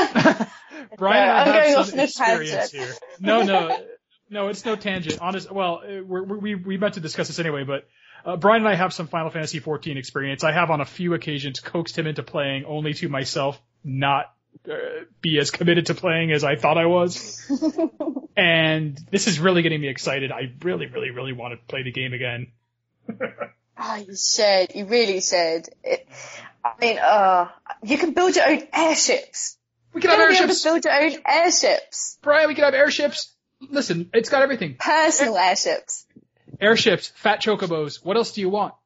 Brian, I'm I going have off some on a experience tangent. here. No, no, no, it's no tangent. Honest, well, we're, we we meant to discuss this anyway, but uh, Brian and I have some Final Fantasy fourteen experience. I have on a few occasions coaxed him into playing, only to myself not Uh, be as committed to playing as I thought I was. And this is really getting me excited. I really, really, really want to play the game again. Oh, you should. You really should. It, I mean, uh, you can build your own airships. We can have airships. Build your own airships. Brian, we can have airships. Listen, it's got everything. Personal Air- airships. Airships, fat chocobos. What else do you want?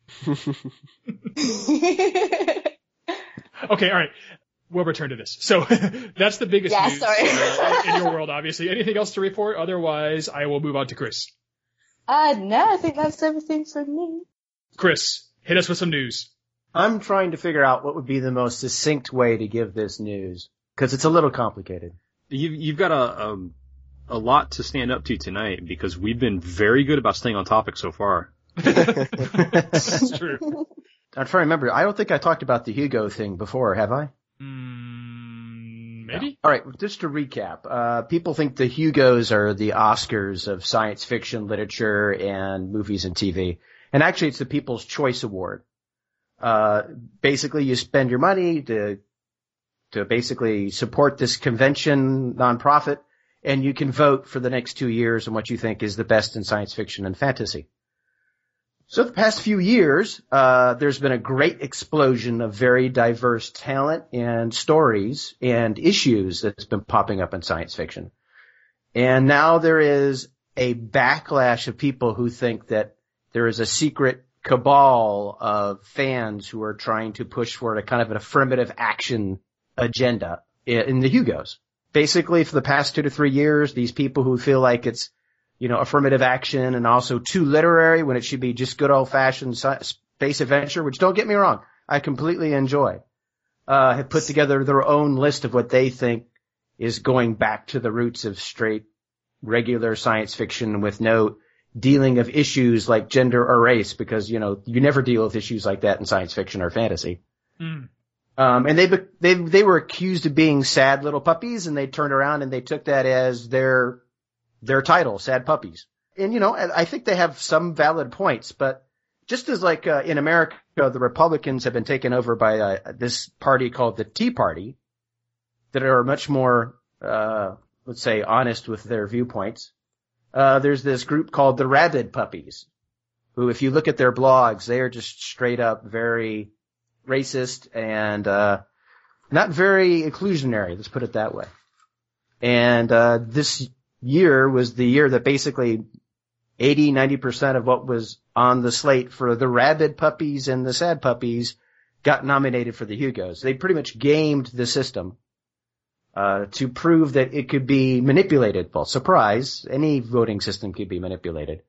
Okay, all right. We'll return to this. So that's the biggest yeah, news sorry. uh, in your world, obviously. Anything else to report? Otherwise, I will move on to Chris. Uh, no, I think that's everything from me. Chris, hit us with some news. I'm trying to figure out what would be the most succinct way to give this news, because it's a little complicated. You've, you've got a, um, a lot to stand up to tonight, because we've been very good about staying on topic so far. That's true. I'm trying to remember. I don't think I talked about the Hugo thing before, have I? Mm, maybe? All right, just to recap. Uh, people think the Hugos are the Oscars of science fiction literature and movies and T V. And actually, it's the People's Choice Award. Uh, basically, you spend your money to, to basically support this convention nonprofit, and you can vote for the next two years on what you think is the best in science fiction and fantasy. So the past few years, uh, there's been a great explosion of very diverse talent and stories and issues that's been popping up in science fiction. And now there is a backlash of people who think that there is a secret cabal of fans who are trying to push for a kind of an affirmative action agenda in the Hugos. Basically, for the past two to three years, these people who feel like it's, you know, affirmative action and also too literary when it should be just good old-fashioned space adventure, which don't get me wrong, I completely enjoy, uh, have put together their own list of what they think is going back to the roots of straight, regular science fiction with no dealing of issues like gender or race, because, you know, you never deal with issues like that in science fiction or fantasy. Mm. Um, and they, they, they were accused of being sad little puppies, and they turned around and they took that as their their title, Sad Puppies. And, you know, I think they have some valid points, but just as like uh, in America, the Republicans have been taken over by uh, this party called the Tea Party that are much more, uh, let's say, honest with their viewpoints. Uh, there's this group called the Rabid Puppies, who, if you look at their blogs, they are just straight up very racist and uh not very inclusionary, let's put it that way. And uh this year was the year that basically eighty, ninety percent of what was on the slate for the Rabid Puppies and the Sad Puppies got nominated for the Hugos. They pretty much gamed the system uh to prove that it could be manipulated. Well, surprise, any voting system could be manipulated.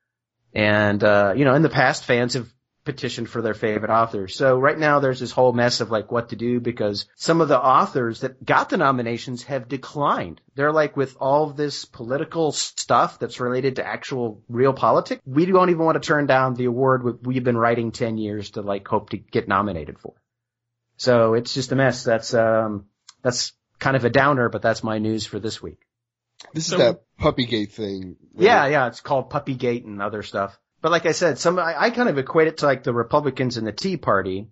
And uh you know, in the past, fans have petitioned for their favorite authors. So right now there's this whole mess of like what to do because some of the authors that got the nominations have declined. They're like, with all of this political stuff that's related to actual real politics, we don't even want to turn down the award we've been writing ten years to like hope to get nominated for. So it's just a mess. That's, um, that's kind of a downer, but that's my news for this week. This So- is that Puppygate thing. right? Yeah, yeah, it's called Puppygate and other stuff. But like I said, some I, I kind of equate it to like the Republicans and the Tea Party,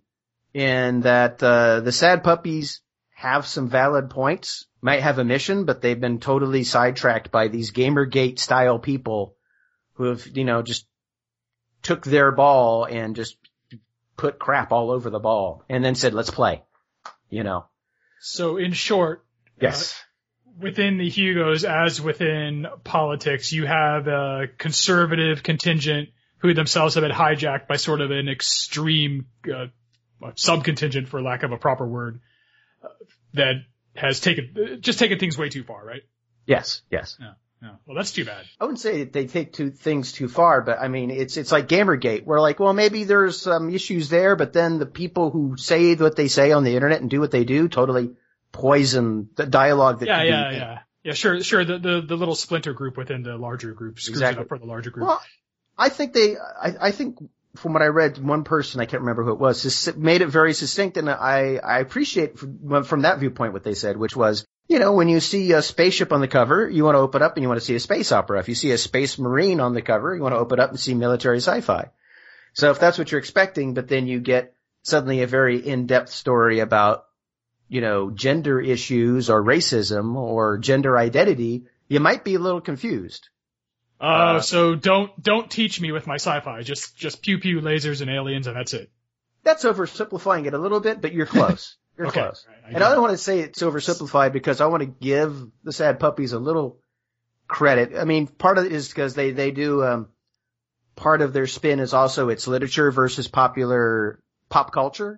in that uh the Sad Puppies have some valid points, might have a mission, but they've been totally sidetracked by these Gamergate style people who have, you know, just took their ball and just put crap all over the ball and then said, let's play, you know. So in short, Yes. within the Hugos, as within politics, you have a conservative contingent who themselves have been hijacked by sort of an extreme uh, sub-contingent, for lack of a proper word, uh, that has taken just taken things way too far, right? Yes, yes. Yeah, yeah. Well, that's too bad. I wouldn't say that they take two things too far, but I mean, it's, it's like Gamergate. We're like, well, maybe there's some issues there, but then the people who say what they say on the internet and do what they do totally poison the dialogue that Yeah, could yeah, be. yeah. Yeah, sure, sure. The, the, the little splinter group within the larger group screws Exactly. it up for the larger group. Well, I think they, I, I think from what I read, one person, I can't remember who it was, just made it very succinct, and I, I appreciate from, from that viewpoint what they said, which was, you know, when you see a spaceship on the cover, you want to open up and you want to see a space opera. If you see a space marine on the cover, you want to open up and see military sci-fi. So if that's what you're expecting, but then you get suddenly a very in-depth story about, you know, gender issues or racism or gender identity, you might be a little confused. Uh, Uh, so don't, don't teach me with my sci-fi. Just, just pew pew lasers and aliens and that's it. That's oversimplifying it a little bit, but you're close. You're Okay. close. Right, I And get I don't it. want to say it's oversimplified because I want to give the Sad Puppies a little credit. I mean, part of it is because they, they do, um, part of their spin is also it's literature versus popular pop culture.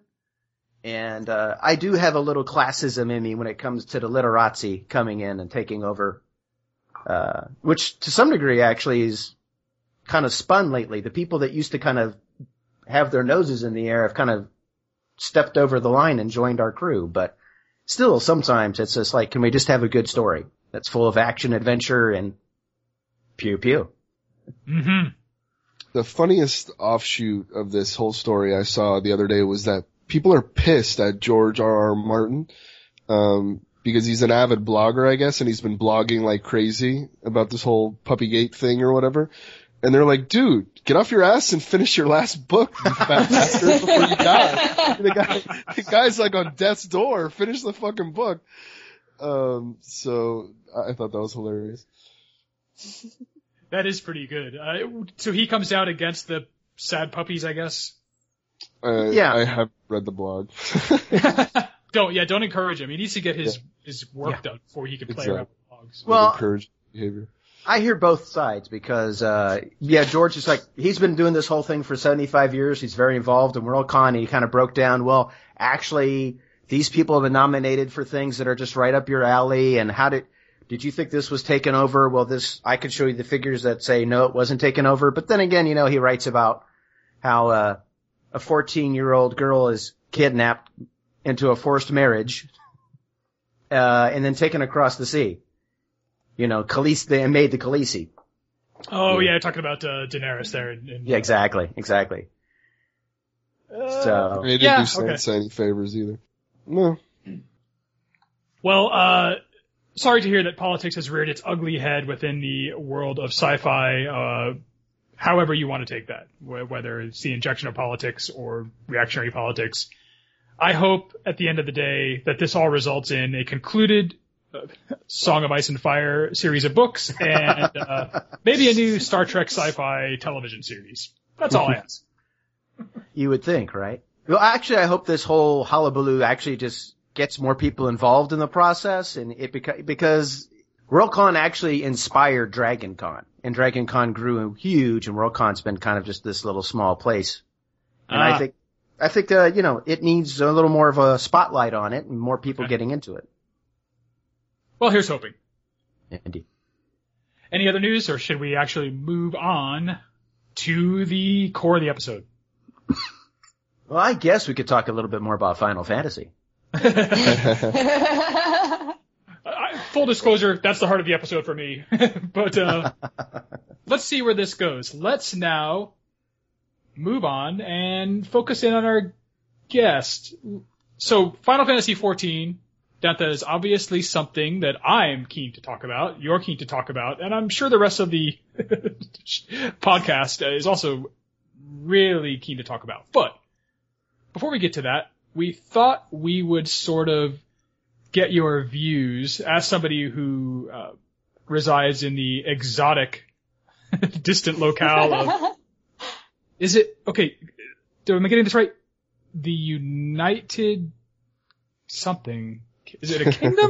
And, uh, I do have a little classism in me when it comes to the literati coming in and taking over, uh, which to some degree actually is kind of spun lately. The people that used to kind of have their noses in the air have kind of stepped over the line and joined our crew. But still, sometimes it's just like, can we just have a good story that's full of action, adventure, and pew pew? Mm-hmm. The funniest offshoot of this whole story I saw the other day was that people are pissed at George R. R. Martin, um, because he's an avid blogger, I guess, and he's been blogging like crazy about this whole Puppygate thing or whatever. And they're like, dude, get off your ass and finish your last book, you fat bastard, before you die. The guy, the guy's like on death's door. Finish the fucking book. Um, so I thought that was hilarious. That is pretty good. Uh, so he comes out against the Sad Puppies, I guess. Uh, Yeah. I have read the blog. Don't, yeah, don't encourage him. He needs to get his, Yeah. his work Yeah. done before he can play Exactly. around with blogs. Well, encourage behavior. I hear both sides because, uh, yeah, George is like, he's been doing this whole thing for seventy-five years. He's very involved in WorldCon. He kind of broke down, well, actually, these people have been nominated for things that are just right up your alley. And how did, did you think this was taken over? Well, this, I could show you the figures that say, no, it wasn't taken over. But then again, you know, he writes about how, uh, a fourteen year old girl is kidnapped into a forced marriage, uh, and then taken across the sea. You know, Khaleesi, they made the Khaleesi. Oh, yeah, talking about uh, Daenerys there. In, in, Yeah, exactly, exactly. Uh, So, They didn't yeah, do Sansa okay. any favors either. No. Well, uh, sorry to hear that politics has reared its ugly head within the world of sci-fi, uh, however you want to take that, whether it's the injection of politics or reactionary politics. I hope at the end of the day that this all results in a concluded uh, Song of Ice and Fire series of books and uh, maybe a new Star Trek sci-fi television series. That's all I ask. You would think, right? Well, actually, I hope this whole hullabaloo actually just gets more people involved in the process, and it beca- because WorldCon actually inspired DragonCon, and DragonCon grew huge, and WorldCon's been kind of just this little small place. And Ah. I think, I think, uh, you know, it needs a little more of a spotlight on it, and more people Okay. getting into it. Well, here's hoping. Indeed. Any other news, or should we actually move on to the core of the episode? Well, I guess we could talk a little bit more about Final Fantasy. I, full disclosure, that's the heart of the episode for me. But uh, let's see where this goes. Let's now move on and focus in on our guest. So, Final Fantasy fourteen, Danta, is obviously something that I'm keen to talk about, you're keen to talk about, and I'm sure the rest of the podcast is also really keen to talk about. But before we get to that, we thought we would sort of get your views as somebody who uh, resides in the exotic, distant locale of... Is it... Okay, am I getting this right? The United... something. Is it a kingdom?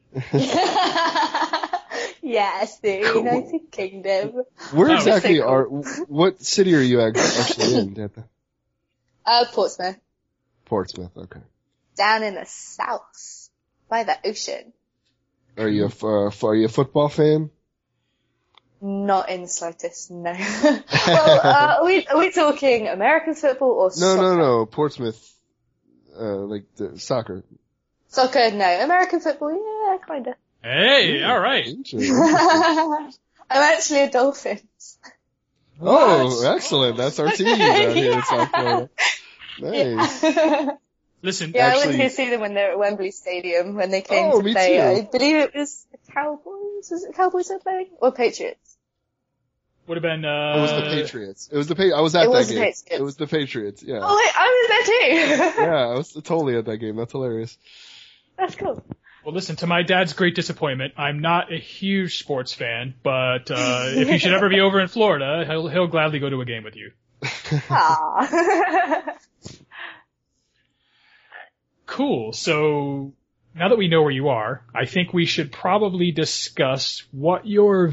Yes, the Cool. United Kingdom. Where Oh, exactly so cool. are, what city are you ac- actually in, Danta? Uh, Portsmouth. Portsmouth, okay. Down in the south. By the ocean. Are you a, f- uh, f- are you a football fan? Not in the slightest, no. Well, uh, are we, are we talking American football or No, soccer? no, no, Portsmouth, uh, like the soccer. Soccer, no. American football, yeah, kinda. Hey, all right. Interesting. I'm actually a Dolphins. Oh, excellent. That's our team down here in South Florida. Nice. Yeah, Listen, yeah I went Actually- to see them when they were at Wembley Stadium when they came Oh, to me play. too. I believe it was the Cowboys. Was it the Cowboys that were playing? Or Patriots? would have been... Uh, It was the Patriots. It was the pa- I was at It that was the game. Patriots. It was the Patriots, yeah. Oh, wait, I was there too. Yeah, I was totally at that game. That's hilarious. That's cool. Well, listen, to my dad's great disappointment, I'm not a huge sports fan, but uh, if you should ever be over in Florida, he'll, he'll gladly go to a game with you. Aww. Cool. So now that we know where you are, I think we should probably discuss what your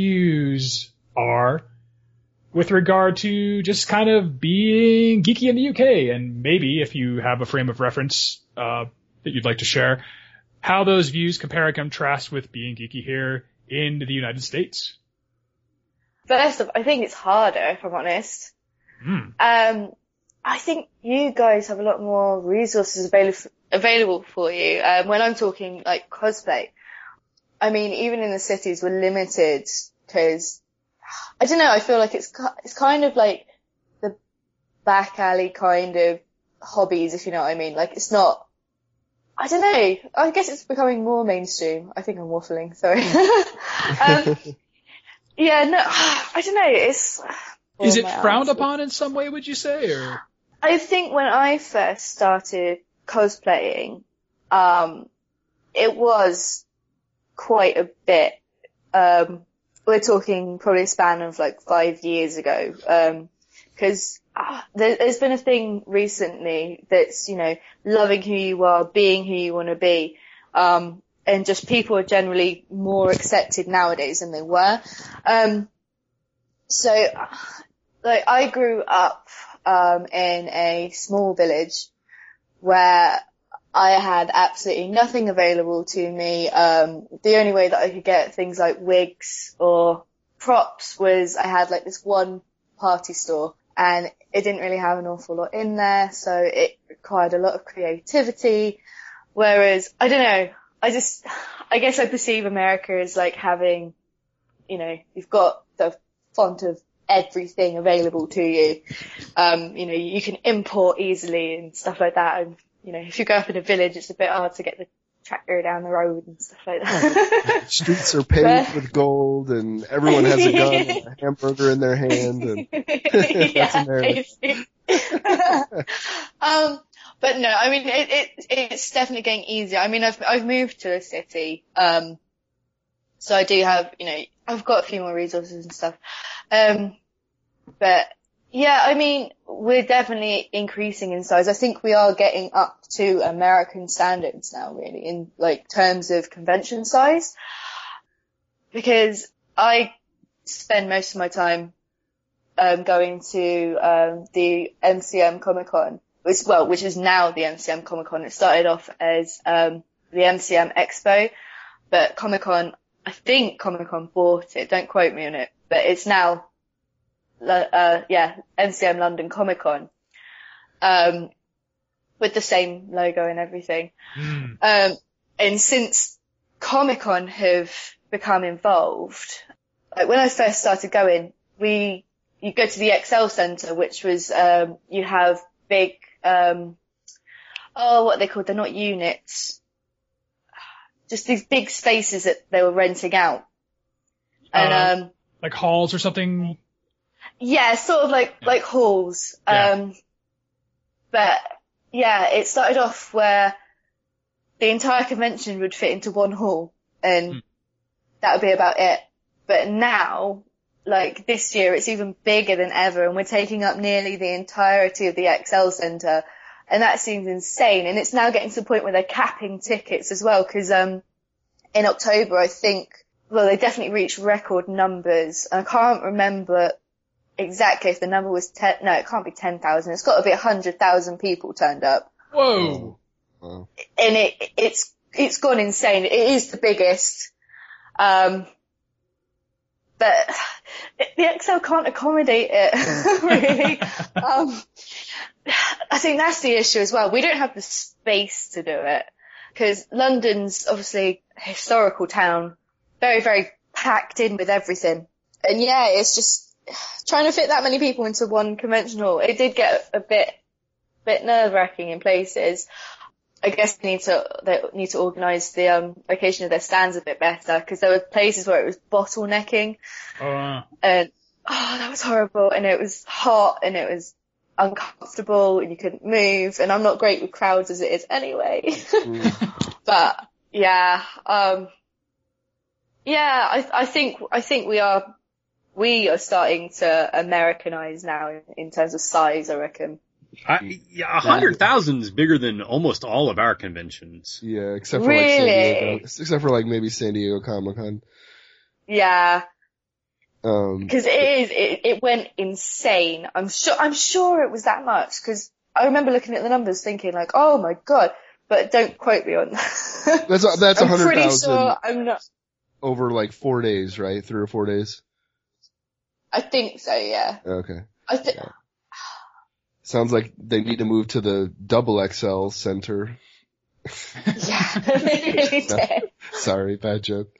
views are with regard to just kind of being geeky in the U K, and maybe if you have a frame of reference uh, that you'd like to share, how those views compare and contrast with being geeky here in the United States. First off, I think it's harder, if I'm honest. Hmm. Um, I think you guys have a lot more resources available available for you. Um, when I'm talking like cosplay, I mean, even in the cities, we're limited because I don't know. I feel like it's it's kind of like the back alley kind of hobbies, if you know what I mean. Like it's not. I don't know. I guess it's becoming more mainstream. I think I'm waffling. Sorry. um, yeah, no, I don't know. It's Is oh, it my frowned answers. upon in some way, would you say, or? I think when I first started cosplaying, um, it was quite a bit. Um, we're talking probably a span of like five years ago. Um, cause ah, there, there's been a thing recently that's, you know, loving who you are, being who you want to be. Um, and just people are generally more accepted nowadays than they were. Um, so, like, I grew up um, in a small village where I had absolutely nothing available to me. Um, the only way that I could get things like wigs or props was I had like this one party store, and it didn't really have an awful lot in there, so it required a lot of creativity. Whereas, I don't know, I just, I guess I perceive America as like having, you know, you've got the font of everything available to you. Um, you know, you can import easily and stuff like that. And, you know, if you go up in a village, it's a bit hard to get the tractor down the road and stuff like that. Streets are paved but, with gold, and everyone has a gun and a hamburger in their hand, and that's America. um, but no, I mean, it, it, it's definitely getting easier. I mean, I've, I've moved to a city, um, so I do have, you know, I've got a few more resources and stuff. Um, but yeah, I mean, we're definitely increasing in size. I think we are getting up to American standards now, really, in like terms of convention size. Because I spend most of my time um going to um the M C M Comic Con, which well, which is now the M C M Comic Con. It started off as um the M C M Expo, but Comic Con, I think Comic Con bought it. Don't quote me on it, but it's now. Uh, yeah, M C M London Comic Con, um, with the same logo and everything. Mm. Um, and since Comic Con have become involved, like when I first started going, we, you go to the X L Centre, which was, um, you have big, um, oh, what are they called? They're not units. Just these big spaces that they were renting out. And, uh, um, like halls or something? Yeah, sort of like, yeah. like halls. Yeah. Um, but yeah, it started off where the entire convention would fit into one hall and mm. that would be about it. But now, like this year, it's even bigger than ever and we're taking up nearly the entirety of the X L Centre. And that seems insane. And it's now getting to the point where they're capping tickets as well. Cause, um, in October, I think, well, they definitely reached record numbers. I can't remember exactly if the number was ten, no, it can't be ten thousand. It's got to be one hundred thousand people turned up. Whoa. Wow. And it, it's, it's gone insane. It is the biggest. Um, but the X L can't accommodate it, really. um, I think that's the issue as well. We don't have the space to do it. Cause London's obviously a historical town, very, very packed in with everything. And yeah, it's just, trying to fit that many people into one convention hall, it did get a bit, bit nerve-wracking in places. I guess they need to, they need to organise the, um, location of their stands a bit better, because there were places where it was bottlenecking. Oh, wow. And, oh, that was horrible, and it was hot, and it was uncomfortable, and you couldn't move, and I'm not great with crowds as it is anyway. Mm. But, yeah, um, yeah, I, I think, I think we are, we are starting to Americanize now in, in terms of size, I reckon. I, yeah, a hundred thousand is bigger than almost all of our conventions. Yeah, except for really? like San Diego, except for like maybe San Diego Comic Con. Yeah. Um, because it is, it, it went insane. I'm sure, I'm sure it was that much, because I remember looking at the numbers thinking like, oh my god, but don't quote me on that. That's, that's a I'm hundred pretty thousand. Sure I'm not. Over like four days, right? Three or four days? I think so, yeah. Okay. I think. Yeah. Sounds like they need to move to the double X L center. Yeah, they really No, did. sorry, bad joke.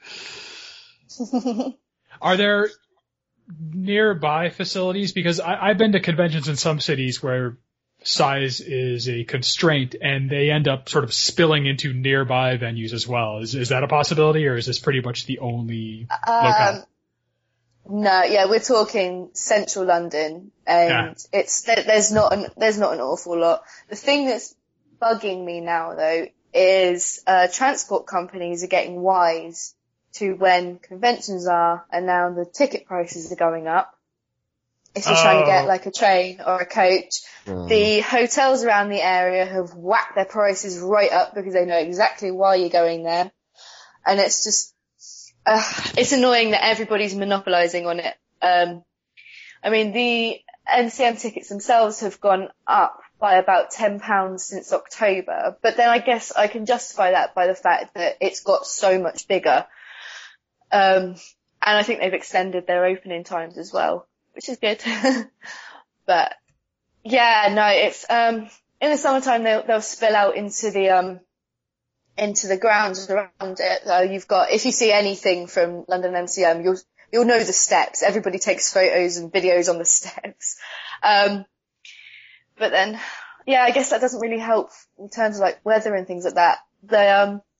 Are there nearby facilities? Because I, I've been to conventions in some cities where size is a constraint and they end up sort of spilling into nearby venues as well. Is, is that a possibility, or is this pretty much the only Um, locale? No, yeah, we're talking central London, and Yeah. it's there, there's not an there's not an awful lot. The thing that's bugging me now, though, is uh transport companies are getting wise to when conventions are, and now the ticket prices are going up. If you're trying to get Oh. like a train or a coach, Uh, the hotels around the area have whacked their prices right up because they know exactly why you're going there, and it's just. Uh, it's annoying that everybody's monopolising on it. Um, I mean, the M C M tickets themselves have gone up by about ten pounds since October, but then I guess I can justify that by the fact that it's got so much bigger. Um, and I think they've extended their opening times as well, which is good. But yeah, no, it's, um, in the summertime they'll, they'll spill out into the, um, into the grounds around it. Uh, you've got, if you see anything from London M C M, you'll, you'll know the steps. Everybody takes photos and videos on the steps. Um, but then, yeah, I guess that doesn't really help in terms of like weather and things like that. The, um,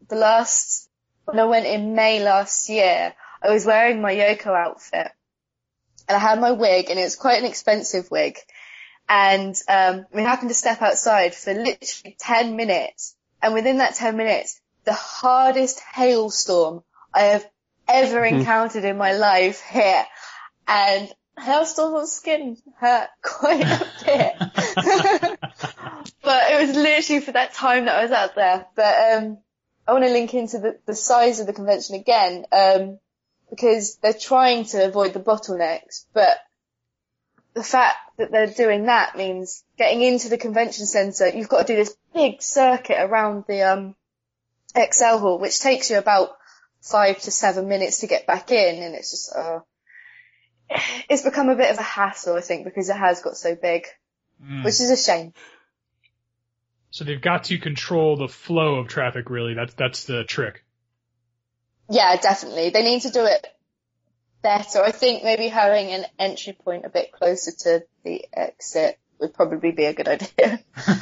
the last, when I went in May last year, I was wearing my Yoko outfit. And I had my wig, and it was quite an expensive wig. And um we happened to step outside for literally ten minutes. And within that ten minutes, the hardest hailstorm I have ever encountered in my life hit. And hailstorms on skin hurt quite a bit. But it was literally for that time that I was out there. But um I want to link into the, the size of the convention again, um, because they're trying to avoid the bottlenecks, but the fact that they're doing that means getting into the convention centre, you've got to do this big circuit around the um Excel Hall, which takes you about five to seven minutes to get back in, and it's just, uh, it's become a bit of a hassle, I think, because it has got so big, mm. which is a shame. So they've got to control the flow of traffic, really. That's, that's the trick. Yeah, definitely. They need to do it better. I think maybe having an entry point a bit closer to the exit would probably be a good idea.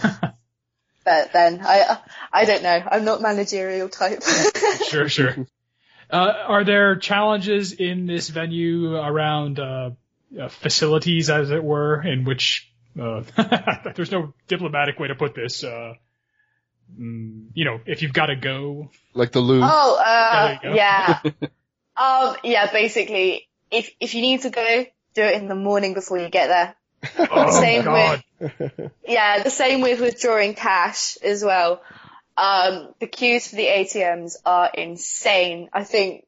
But then, I I don't know. I'm not managerial type. Sure, sure. Uh, are there challenges in this venue around uh, uh, facilities, as it were, in which uh, there's no diplomatic way to put this? Uh, mm, you know, if you've got to go, like the loo. Oh, uh, yeah. um, yeah. Basically, if if you need to go, do it in the morning before you get there. Oh, same God. with, yeah, the same with withdrawing cash as well. Um, the queues for the A T Ms are insane. I think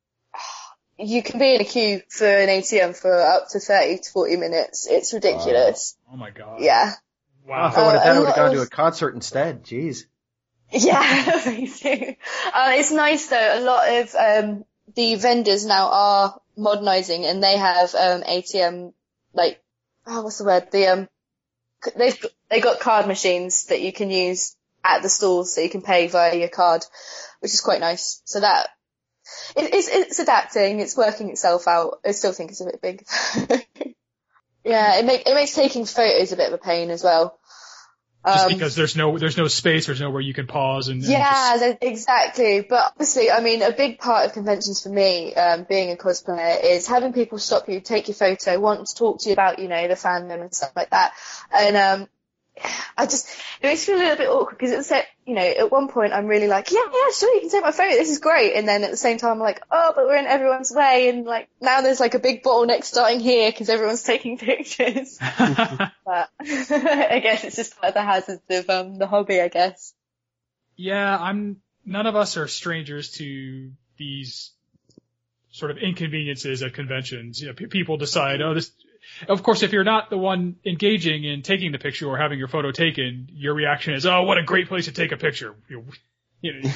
you can be in a queue for an A T M for up to thirty to forty minutes. It's ridiculous. Wow. Oh my God. Yeah. Wow. If I would have done, I would have gone to a concert instead. Jeez. Yeah, me too. Uh, it's nice though. A lot of, um, the vendors now are modernizing, and they have, um, A T M, like, oh, what's the word? The, um, they've, they got card machines that you can use at the stalls, so you can pay via your card, which is quite nice. So that, it, it's, it's adapting, it's working itself out. I still think it's a bit big. Yeah, it make, it makes taking photos a bit of a pain as well. Just Um, because there's no, there's no space, there's nowhere you can pause and, and yeah, just... that- exactly. But obviously, I mean, a big part of conventions for me, um, being a cosplayer, is having people stop you, take your photo, want to talk to you about, you know, the fandom and stuff like that. And, um, I just, it makes me feel a little bit awkward because it's like, you know, at one point I'm really like, yeah, yeah, sure, you can take my photo, this is great. And then at the same time I'm like, oh, but we're in everyone's way. And like, now there's like a big bottleneck starting here because everyone's taking pictures. But I guess it's just part of the hazards of, um, the hobby, I guess. Yeah, I'm, none of us are strangers to these sort of inconveniences at conventions. You know, p- people decide, oh, this, of course, if you're not the one engaging in taking the picture or having your photo taken, your reaction is, oh, what a great place to take a picture. You, you know.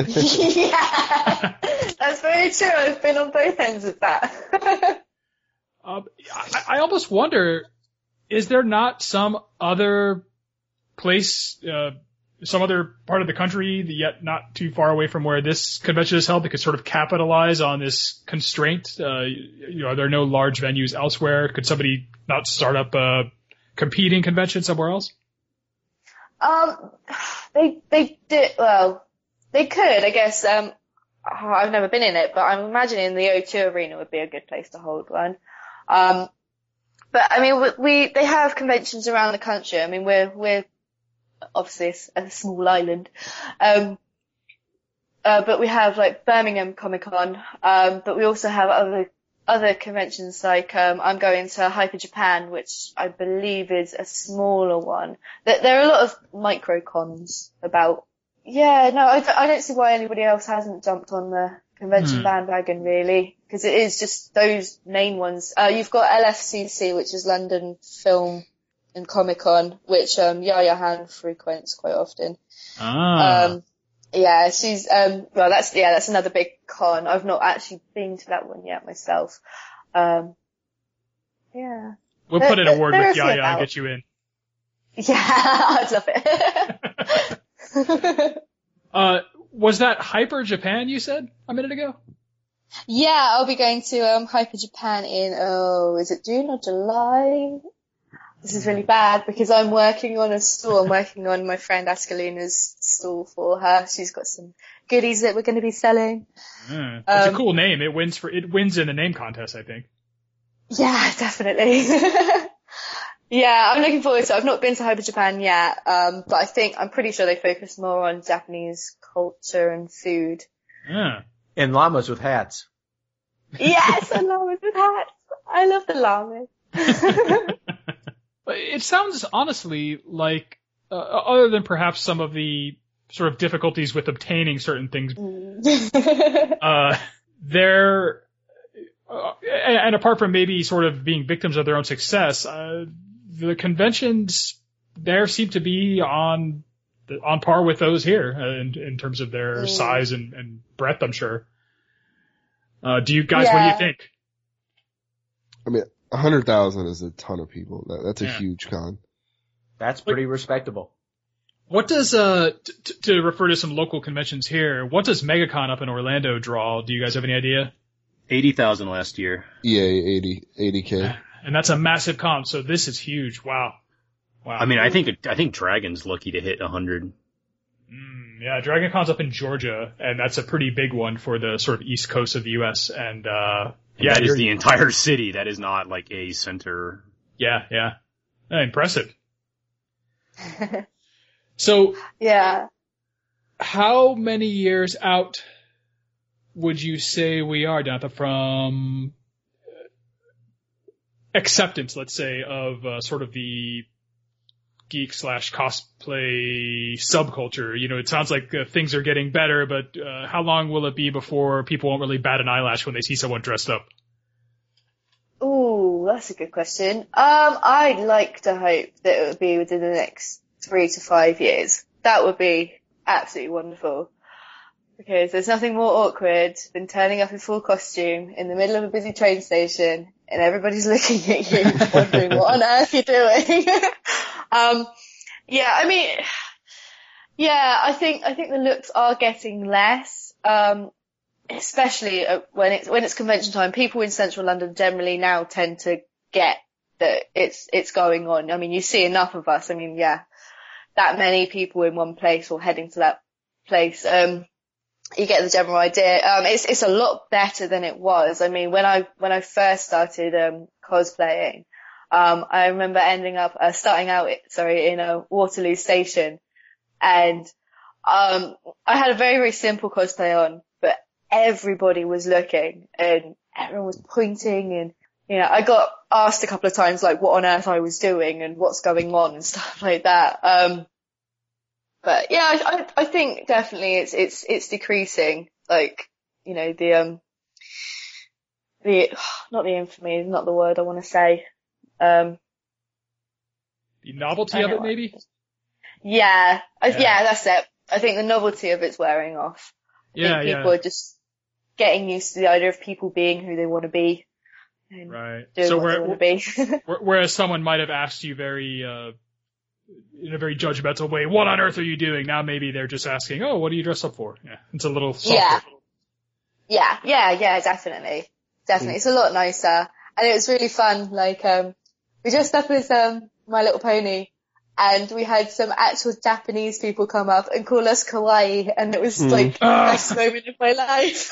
Yeah, that's very true. I've been on both ends of that. um, I, I almost wonder, is there not some other place, uh, some other part of the country, yet not too far away from where this convention is held, that could sort of capitalize on this constraint? Uh, you know, are there no large venues elsewhere? Could somebody not start up a competing convention somewhere else? Um, they, they did, well, they could, I guess. Um, oh, I've never been in it, but I'm imagining the O two Arena would be a good place to hold one. Um, but I mean, we, we they have conventions around the country. I mean, we're, we're, obviously a, a small island. Um, uh, but we have like Birmingham Comic Con, um, but we also have other, other conventions like, um, I'm going to Hyper Japan, which I believe is a smaller one. There, there are a lot of micro cons about. Yeah, no, I, I don't see why anybody else hasn't jumped on the convention Hmm. bandwagon really, because it is just those main ones. Uh, you've got L F C C, which is London Film and Comic-Con, which, um, Yaya Han frequents quite often. Ah. Um, yeah, she's, um, well, that's, yeah, that's another big con. I've not actually been to that one yet myself. Um, yeah. We'll There- put in a word there are with a few Yaya and about. get you in. Yeah, I'd love it. Uh, was that Hyper Japan you said a minute ago? Yeah, I'll be going to, um, Hyper Japan in, oh, is it June or July? this is really bad because I'm working on a stall. I'm working on my friend Ascalina's stall for her. She's got some goodies that we're going to be selling. Mm, it's Um, a cool name. It wins for it wins in the name contest, I think. Yeah, definitely. Yeah, I'm looking forward to it. I've not been to Hyper Japan yet, um, but I think, I'm pretty sure they focus more on Japanese culture and food. Yeah. And llamas with hats. Yes, and llamas with hats. I love the llamas. It sounds honestly like, uh, other than perhaps some of the sort of difficulties with obtaining certain things, uh, they're, uh, and, and apart from maybe sort of being victims of their own success, uh, the conventions there seem to be on on par with those here uh, in, in terms of their Mm. size and, and breadth, I'm sure. Uh, do you guys, what do Yeah. you think? I mean, a hundred thousand is a ton of people. That, that's a Yeah. huge con. That's pretty respectable. What does, uh, t- t- to refer to some local conventions here, what does MegaCon up in Orlando draw? Do you guys have any idea? eighty thousand last year. Yeah, eighty, eighty K. And that's a massive comp, so this is huge. Wow. Wow. I mean, I think, I think Dragon's lucky to hit a hundred. Mm, yeah, Dragon Con's up in Georgia, and that's a pretty big one for the sort of east coast of the U S, and, uh, And yeah, that is you're- the entire city. That is not like a center. yeah, yeah. Uh, impressive. So, Yeah. how many years out would you say we are, Dantha, from acceptance, let's say, of uh, sort of the geek slash cosplay subculture? You know, it sounds like uh, things are getting better, but uh, how long will it be before people won't really bat an eyelash when they see someone dressed up? Ooh, that's a good question. Um, I'd like to hope that it would be within the next three to five years. That would be absolutely wonderful. Because there's nothing more awkward than turning up in full costume in the middle of a busy train station and everybody's looking at you wondering what on earth you're doing. um, yeah, I mean, yeah, I think, I think the looks are getting less. Um, especially uh, when it's when it's convention time. People in central London generally now tend to get that it's it's going on. I mean, you see enough of us. I mean, yeah, that many people in one place or heading to that place. Um, you get the general idea. Um, it's it's a lot better than it was. I mean, when I when I first started um cosplaying, um, I remember ending up uh, starting out sorry in a Waterloo station, and um, I had a very very simple cosplay on, but everybody was looking and everyone was pointing, and you know, I got asked a couple of times like what on earth I was doing and what's going on and stuff like that. Um, but yeah, I, I, I think definitely it's, it's, it's decreasing. Like, you know, the, um, the, not the infamy, not the word I want to say. Um, The novelty of it, maybe? yeah, I, Yeah. yeah, that's it. I think the novelty of it's wearing off. I Yeah, think yeah. people are just getting used to the idea of people being who they want to be. And Right. doing So what they where, want to be. where- whereas someone might have asked you very, uh, in a very judgmental way, what on earth are you doing? Now maybe they're just asking, oh, what do you dress up for? Yeah. It's a little softer. Yeah. Yeah, yeah, yeah, definitely. Definitely. It's a lot nicer. And it was really fun. Like, um, we dressed up as, um, My Little Pony, and we had some actual Japanese people come up and call us kawaii, and it was Mm. like the best moment of my life.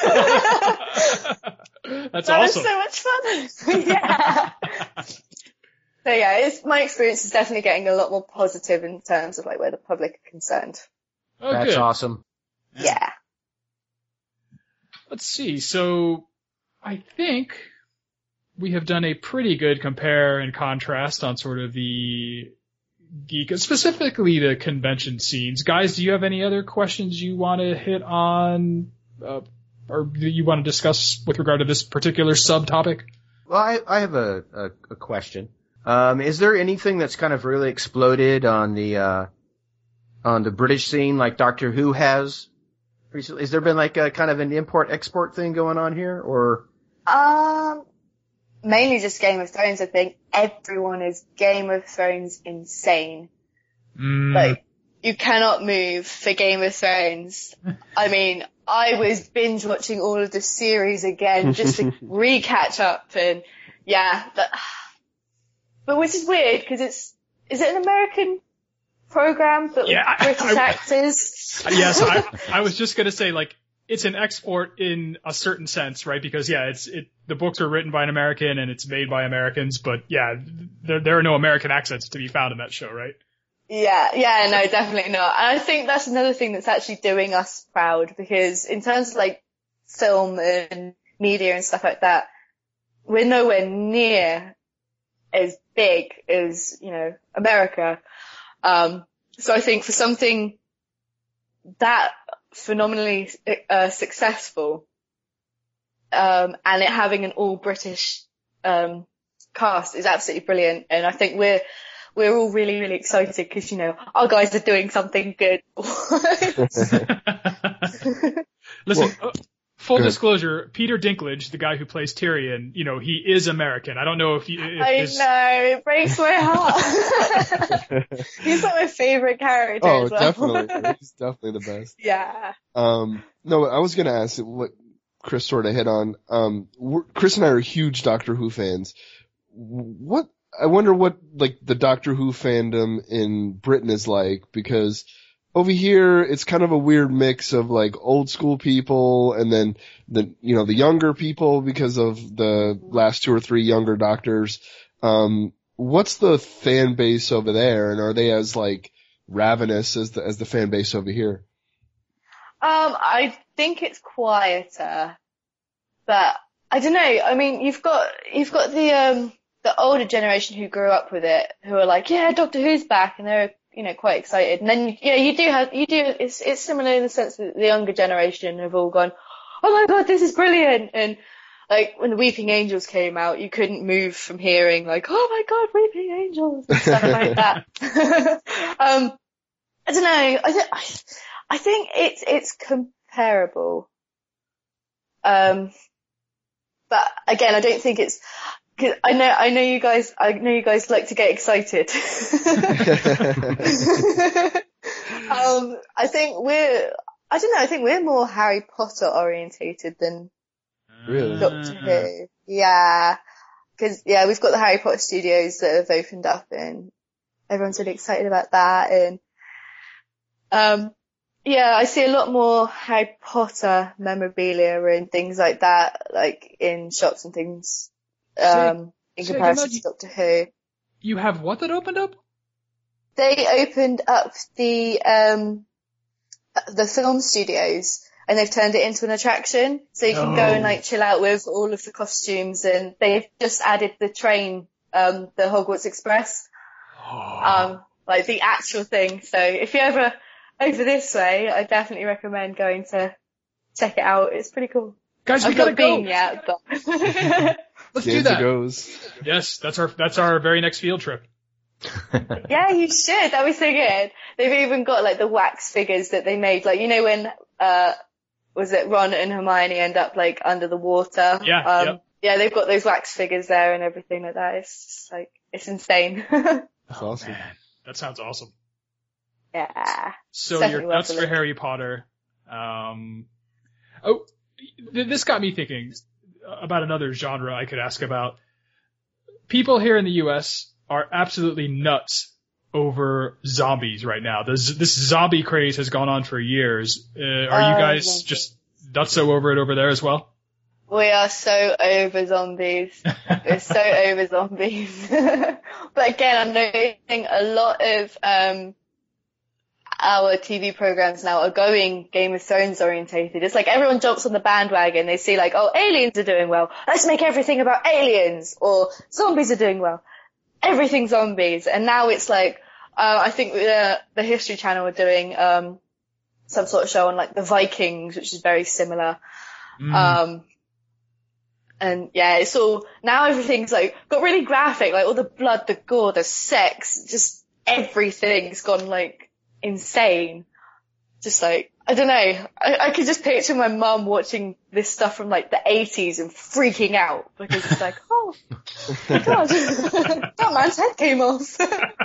That's that awesome. was so much fun. Yeah. So yeah, it's, my experience is definitely getting a lot more positive in terms of like where the public are concerned. Oh, That's good. awesome. Yeah. Let's see. So I think we have done a pretty good compare and contrast on sort of the geek, specifically the convention scenes. Guys, do you have any other questions you want to hit on, uh, or do you want to discuss with regard to this particular subtopic? Well, I, I have a, a, a question. Um, is there anything that's kind of really exploded on the, uh, on the British scene like Doctor Who has recently? Has there been like a kind of an import-export thing going on here, or? Um, mainly just Game of Thrones, I think. Everyone is Game of Thrones insane. Mm. Like, you cannot move for Game of Thrones. I mean, I was binge watching all of the series again just to re-catch up, and yeah, that, but which is weird because it's is it an American program but Yeah, with I- British I- actors? Yes, I, I was just gonna say, like, it's an export in a certain sense, right? Because yeah, it's it the books are written by an American and it's made by Americans, but yeah, there there are no American accents to be found in that show, right? Yeah, yeah, no, definitely not. And I think that's another thing that's actually doing us proud because in terms of like film and media and stuff like that, we're nowhere near as big as, you know, America. Um, so I think for something that phenomenally uh, successful, um, and it having an all British um, cast is absolutely brilliant. And I think we're we're all really really excited because you know our guys are doing something good. Listen, Well, uh, full good. disclosure: Peter Dinklage, the guy who plays Tyrion, you know, he is American. I don't know if you. If I this- know, it breaks my heart. He's like my favorite character. Oh, as well. definitely. He's definitely the best. Yeah. Um, no, I was gonna ask what Chris sort of hit on. Um, we're, Chris and I are huge Doctor Who fans. What, I wonder what, like, the Doctor Who fandom in Britain is like, because over here, it's kind of a weird mix of, like, old school people and then the, you know, the younger people because of the last two or three younger Doctors. Um, what's the fan base over there, and are they as, like, ravenous as the, as the fan base over here? Um, I think it's quieter, but I don't know. I mean, you've got you've got the um the older generation who grew up with it, who are like, yeah, Doctor Who's back, and they're you know quite excited. And then yeah, you do have you do it's it's similar in the sense that the younger generation have all gone, oh my god, this is brilliant. And like when the Weeping Angels came out, you couldn't move from hearing like, oh my god, Weeping Angels and stuff like that. um, I don't know. I th- I, I think it's it's comparable. Um, but again, I don't think it's. Cause I know I know you guys. I know you guys like to get excited. um, I think we're. I don't know. I think we're more Harry Potter orientated than Really? Doctor Who. Yeah, because yeah, we've got the Harry Potter studios that have opened up, and everyone's really excited about that. And um, yeah, I see a lot more Harry Potter memorabilia and things like that, like in shops and things. Um, in say comparison again, to Doctor Who. You have what that opened up? They opened up the um the film studios and they've turned it into an attraction, so you can go and like chill out with all of the costumes, and they've just added the train, um, the Hogwarts Express, um, like the actual thing. So if you're ever over this way, I definitely recommend going to check it out. It's pretty cool. Guys, we I've gotta not go. been yet, but Let's do Games that. goes. Yes, that's our that's our very next field trip. yeah, you should. That'd be so good. They've even got like the wax figures that they made, like you know when uh was it Ron and Hermione end up like under the water? Yeah, um, yep. yeah, they've got those wax figures there and everything like that. It's just like it's insane. That's awesome. Man, that sounds awesome. yeah. So Definitely you're worth nuts a for look. Harry Potter. Um, oh, th- this got me thinking about another genre I could ask about. People here in the U S are absolutely nuts over zombies right now. This, this zombie craze has gone on for years. Uh, are you Oh, guys yeah. just nuts so over it over there as well? We are so over zombies. We're so over zombies. But again, I'm noticing a lot of um our T V programs now are going Game of Thrones orientated. It's like everyone jumps on the bandwagon. They see like, oh, aliens are doing well. Let's make everything about aliens. Or zombies are doing well. Everything zombies. And now it's like, uh, I think the, the History Channel are doing um some sort of show on like the Vikings, which is very similar. Mm. Um, and yeah, it's all, now everything's like, got really graphic, like all the blood, the gore, the sex, just everything's gone like insane. Just like, I don't know, I, I could just picture my mum watching this stuff from like the eighties and freaking out because it's like, oh my god, that man's head came off.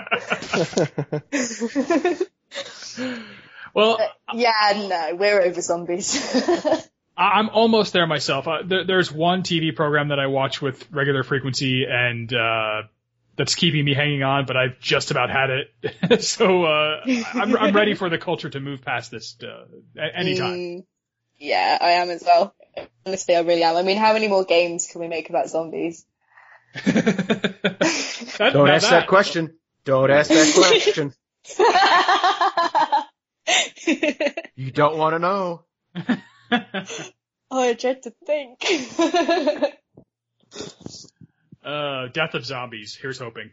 Well, yeah, no, we're over zombies. I- I'm almost there myself. Uh, there, there's one T V program that I watch with regular frequency, and uh that's keeping me hanging on, but I've just about had it. so uh, I'm, I'm ready for the culture to move past this uh, anytime. Mm, yeah, I am as well. Honestly, I really am. I mean, how many more games can we make about zombies? that, Don't ask that. that question. Don't ask that question. You don't want to know. Oh, I dread to think. uh, Death of Zombies. Here's hoping.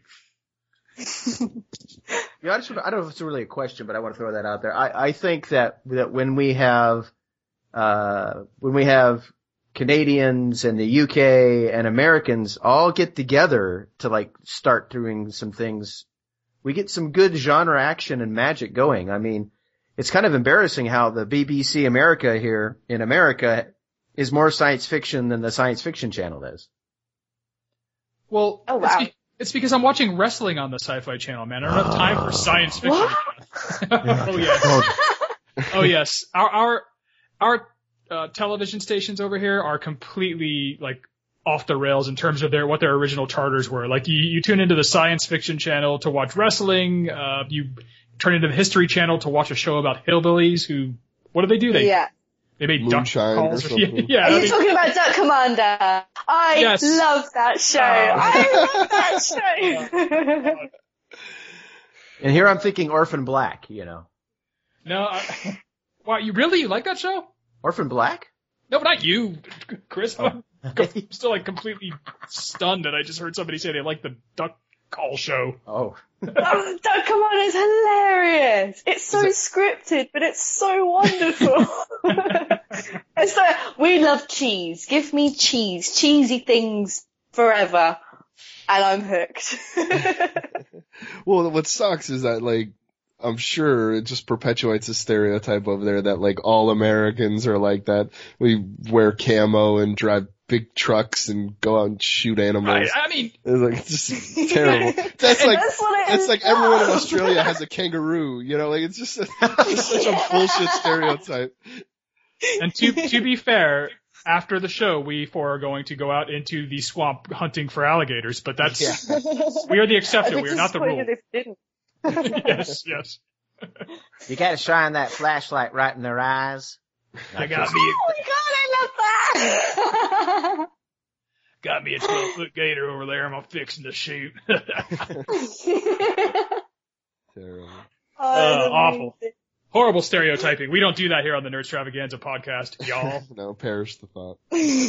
Yeah, I, just, I don't know if it's really a question, but I want to throw that out there. I, I think that that when we have uh, when we have Canadians and the U K and Americans all get together to like start doing some things, we get some good genre action and magic going. I mean, it's kind of embarrassing how the B B C America here in America is more science fiction than the Science Fiction Channel is. Well, oh, wow. it's, be- it's because I'm watching wrestling on the Sci-Fi Channel, man. I don't have time for science fiction. oh yes. Oh yes. Our our our uh, television stations over here are completely like off the rails in terms of their what their original charters were. Like you, you tune into the Science Fiction Channel to watch wrestling. Uh, you turn into the History Channel to watch a show about hillbillies who. What do they do? They yeah. They made Moonshine duck calls or something. Yeah, Are you I mean, talking about Duck Commander? I yes. love that show. Uh, I love that show. And here I'm thinking Orphan Black, you know. No, I, wow, you really you like that show? Orphan Black? No, not you, Chris. Oh. I'm still like completely stunned that I just heard somebody say they like the duck call show. Oh. Oh, Duck Commander is hilarious. It's so it... scripted, but it's so wonderful. It's like, we love cheese. Give me cheese. Cheesy things forever. And I'm hooked. Well, what sucks is that, like, I'm sure it just perpetuates a stereotype over there that, like, all Americans are like that. We wear camo and drive big trucks and go out and shoot animals. I, I mean, it's like it's just terrible. That's like that's, that's like everyone in Australia has a kangaroo. You know, like it's just a, it's such a bullshit stereotype. And to to be fair, after the show, we four are going to go out into the swamp hunting for alligators. But that's yeah. we are the exception. We are not the rule. If didn't. Yes, yes. You gotta shine that flashlight right in their eyes. I got me. Oh my god, I love that! Got me a twelve foot gator over there. I'm fixing to shoot. Terrible. Oh, uh, awful. Horrible stereotyping. We don't do that here on the Nerdstravaganza podcast, y'all. No, perish the thought.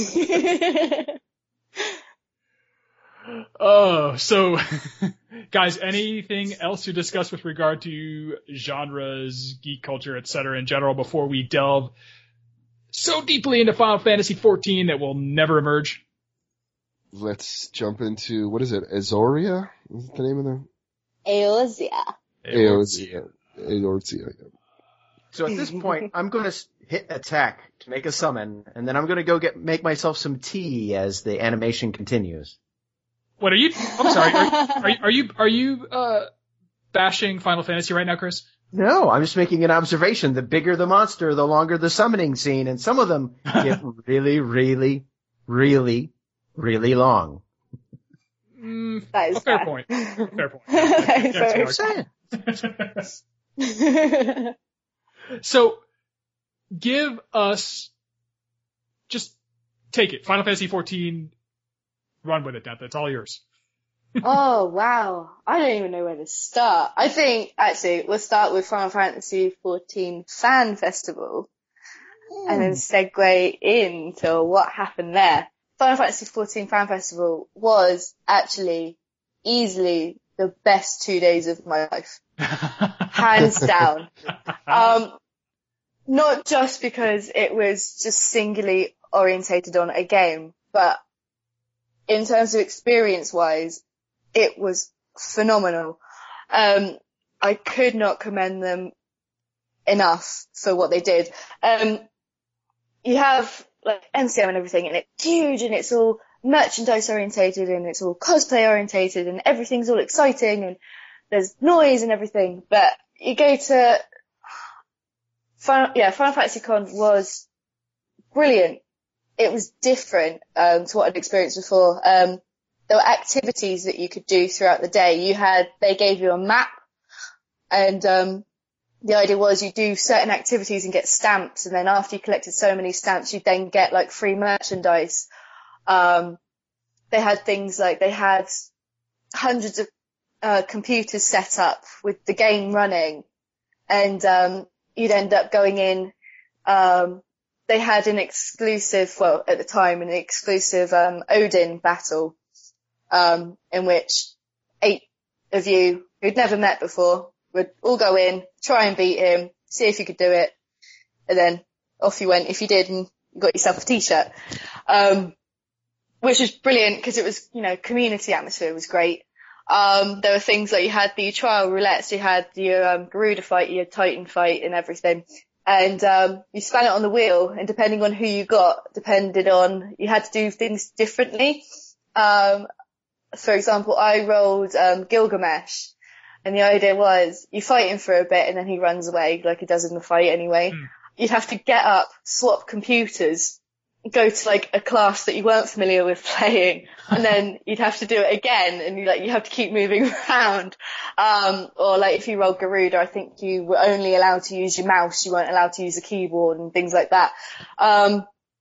Oh, so, guys, anything else to discuss with regard to genres, geek culture, et cetera in general before we delve so deeply into Final Fantasy fourteen that will never emerge? Let's jump into, what is it, Azoria? Is the name of the? Eorzea. Eorzea. Eorzea, yeah. So at this point, I'm going to hit attack to make a summon, and then I'm going to go get make myself some tea as the animation continues. What are you? I'm sorry. Are, are, are you are you uh, bashing Final Fantasy right now, Chris? No, I'm just making an observation. The bigger the monster, the longer the summoning scene, and some of them get really, really, really, really long. Mm, that is a fair bad. point. Fair point. That's That's saying. So, give us just take it. Final Fantasy fourteen. Run with it, Death. It's all yours. Oh, wow. I don't even know where to start. I think, actually, we'll start with Final Fantasy fourteen Fan Festival mm. and then segue into what happened there. Final Fantasy fourteen Fan Festival was actually easily the best two days of my life. Hands down. Um, not just because it was just singularly orientated on a game, but in terms of experience-wise, it was phenomenal. Um, I could not commend them enough for what they did. Um, you have like M C M and everything, and it's huge, and it's all merchandise-orientated, and it's all cosplay-orientated, and everything's all exciting, and there's noise and everything. But you go to Final, yeah, Final Fantasy Con was brilliant. It was different um, to what I'd experienced before. Um, there were activities that you could do throughout the day. You had, they gave you a map, and um, the idea was you do certain activities and get stamps, and then after you collected so many stamps, you then get like free merchandise. Um, they had things like, they had hundreds of uh, computers set up with the game running, and um, you'd end up going in. Um, they had an exclusive, well, at the time, an exclusive um, Odin battle, um, in which eight of you who'd never met before would all go in, try and beat him, see if you could do it, and then off you went if you did, and you got yourself a t-shirt. Um, which was brilliant because it was, you know, community atmosphere was great. Um, there were things like you had the trial roulettes, you had your um, Garuda fight, your Titan fight and everything. And um, you span it on the wheel, and depending on who you got, depended on, you had to do things differently. Um, for example, I rolled um, Gilgamesh, and the idea was you fight him for a bit and then he runs away like he does in the fight anyway. Mm. You'd have to get up, swap computers, go to like a class that you weren't familiar with playing, and then you'd have to do it again, and you like you have to keep moving around. Um, or like if you rolled Garuda, I think you were only allowed to use your mouse, you weren't allowed to use a keyboard and things like that. Um,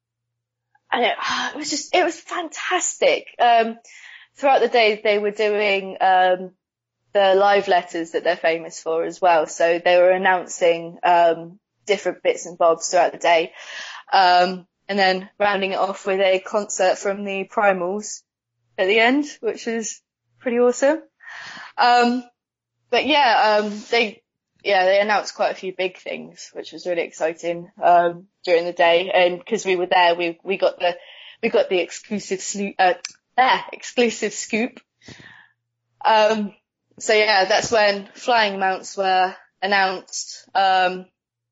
and it, it was just, it was fantastic. Um, throughout the day they were doing um, the live letters that they're famous for as well. So they were announcing um, different bits and bobs throughout the day. Um, And then rounding it off with a concert from the Primals at the end, which was pretty awesome. Um, but yeah, um, they, yeah, they announced quite a few big things, which was really exciting, um, during the day. And cause we were there, we, we got the, we got the exclusive slu- uh, ah, exclusive scoop. Um, so yeah, that's when flying mounts were announced. Um,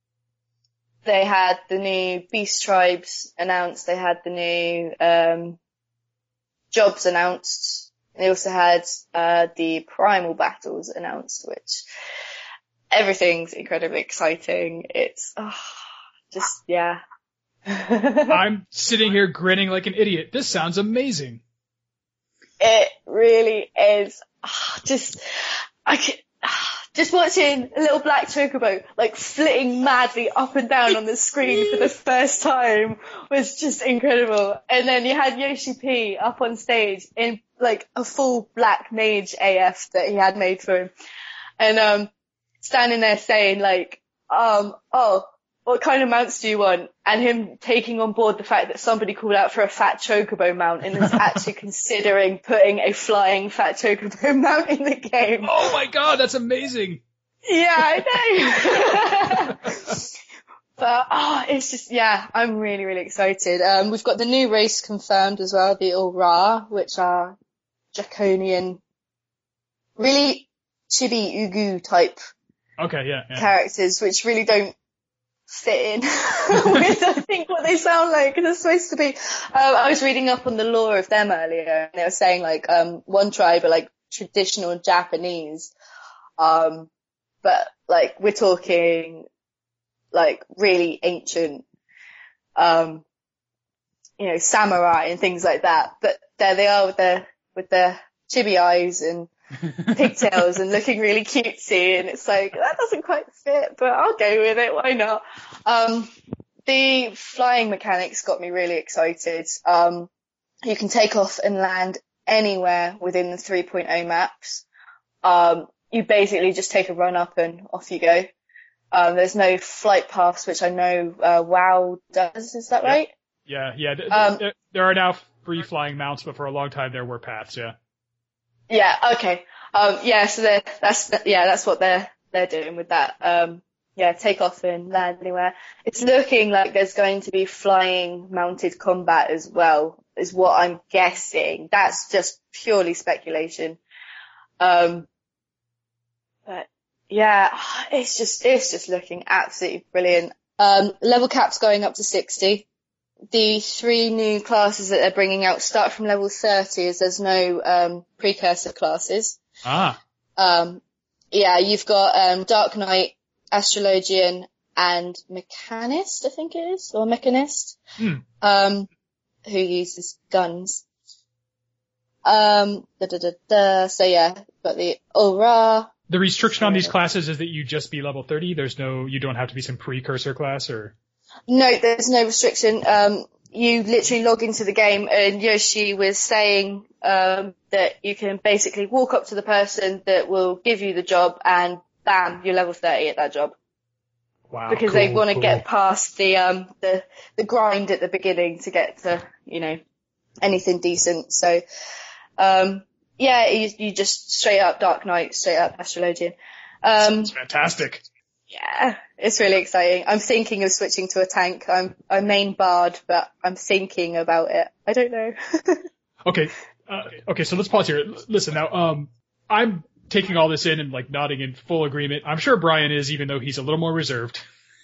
They had the new Beast Tribes announced. They had the new um, jobs announced. They also had uh, the Primal Battles announced, which everything's incredibly exciting. It's oh, just, yeah. I'm sitting here grinning like an idiot. This sounds amazing. It really is. Oh, just, I can... Just watching a little black chocobo, like, flitting madly up and down on the screen for the first time was just incredible. And then you had Yoshi P up on stage in, like, a full black mage A F that he had made for him. And, um, standing there saying, like, um, oh, what kind of mounts do you want? And him taking on board the fact that somebody called out for a fat chocobo mount and is actually considering putting a flying fat chocobo mount in the game. Oh my god, that's amazing! Yeah, I know. But, oh, it's just, yeah, I'm really, really excited. Um, we've got the new race confirmed as well, the Ulra, which are draconian, really chibi Ugu type okay, yeah, yeah. characters, which really don't fit in with, I think, what they sound like. They're supposed to be. Um, I was reading up on the lore of them earlier, and they were saying, like, um, one tribe are, like, traditional Japanese, um, but, like, we're talking, like, really ancient, um, you know, samurai and things like that. But there they are with their, with their chibi eyes and pigtails and looking really cutesy, and it's like, that doesn't quite fit, but I'll go with it, why not? Um, the flying mechanics got me really excited. Um, you can take off and land anywhere within the three point oh maps. Um, you basically just take a run up and off you go. Um, there's no flight paths, which I know uh, WoW does, is that yeah. right? Yeah, yeah. Th- um, there, there are now free flying mounts, but for a long time there were paths, yeah. Yeah, okay. Um, yeah, so they're, that's, yeah, that's what they're, they're doing with that. Um, yeah, take off and land anywhere. It's looking like there's going to be flying mounted combat as well, is what I'm guessing. That's just purely speculation. Um, but yeah, it's just, it's just looking absolutely brilliant. Um, level cap's going up to sixty. The three new classes that they're bringing out start from level thirty, as there's no um, precursor classes. Ah. Um, yeah, you've got um, Dark Knight, Astrologian, and Mechanist, I think it is, or Mechanist, hmm. um, who uses guns. Um, da, da, da, da. So yeah, got the aura. The restriction on these classes is that you just be level thirty. There's no, you don't have to be some precursor class or. No, there's no restriction. Um, you literally log into the game, and Yoshi was saying um, that you can basically walk up to the person that will give you the job, and bam, you're level thirty at that job. Wow. Because cool, they want to cool. get past the um the the grind at the beginning to get to, you know, anything decent. So um yeah, you, you just straight up Dark Knight, straight up Astrologian. Um It's fantastic. Yeah, it's really exciting. I'm thinking of switching to a tank. I'm a main bard, but I'm thinking about it. I don't know. Okay. Uh, okay, so let's pause here. L- Listen now, um I'm taking all this in and like nodding in full agreement. I'm sure Brian is, even though he's a little more reserved.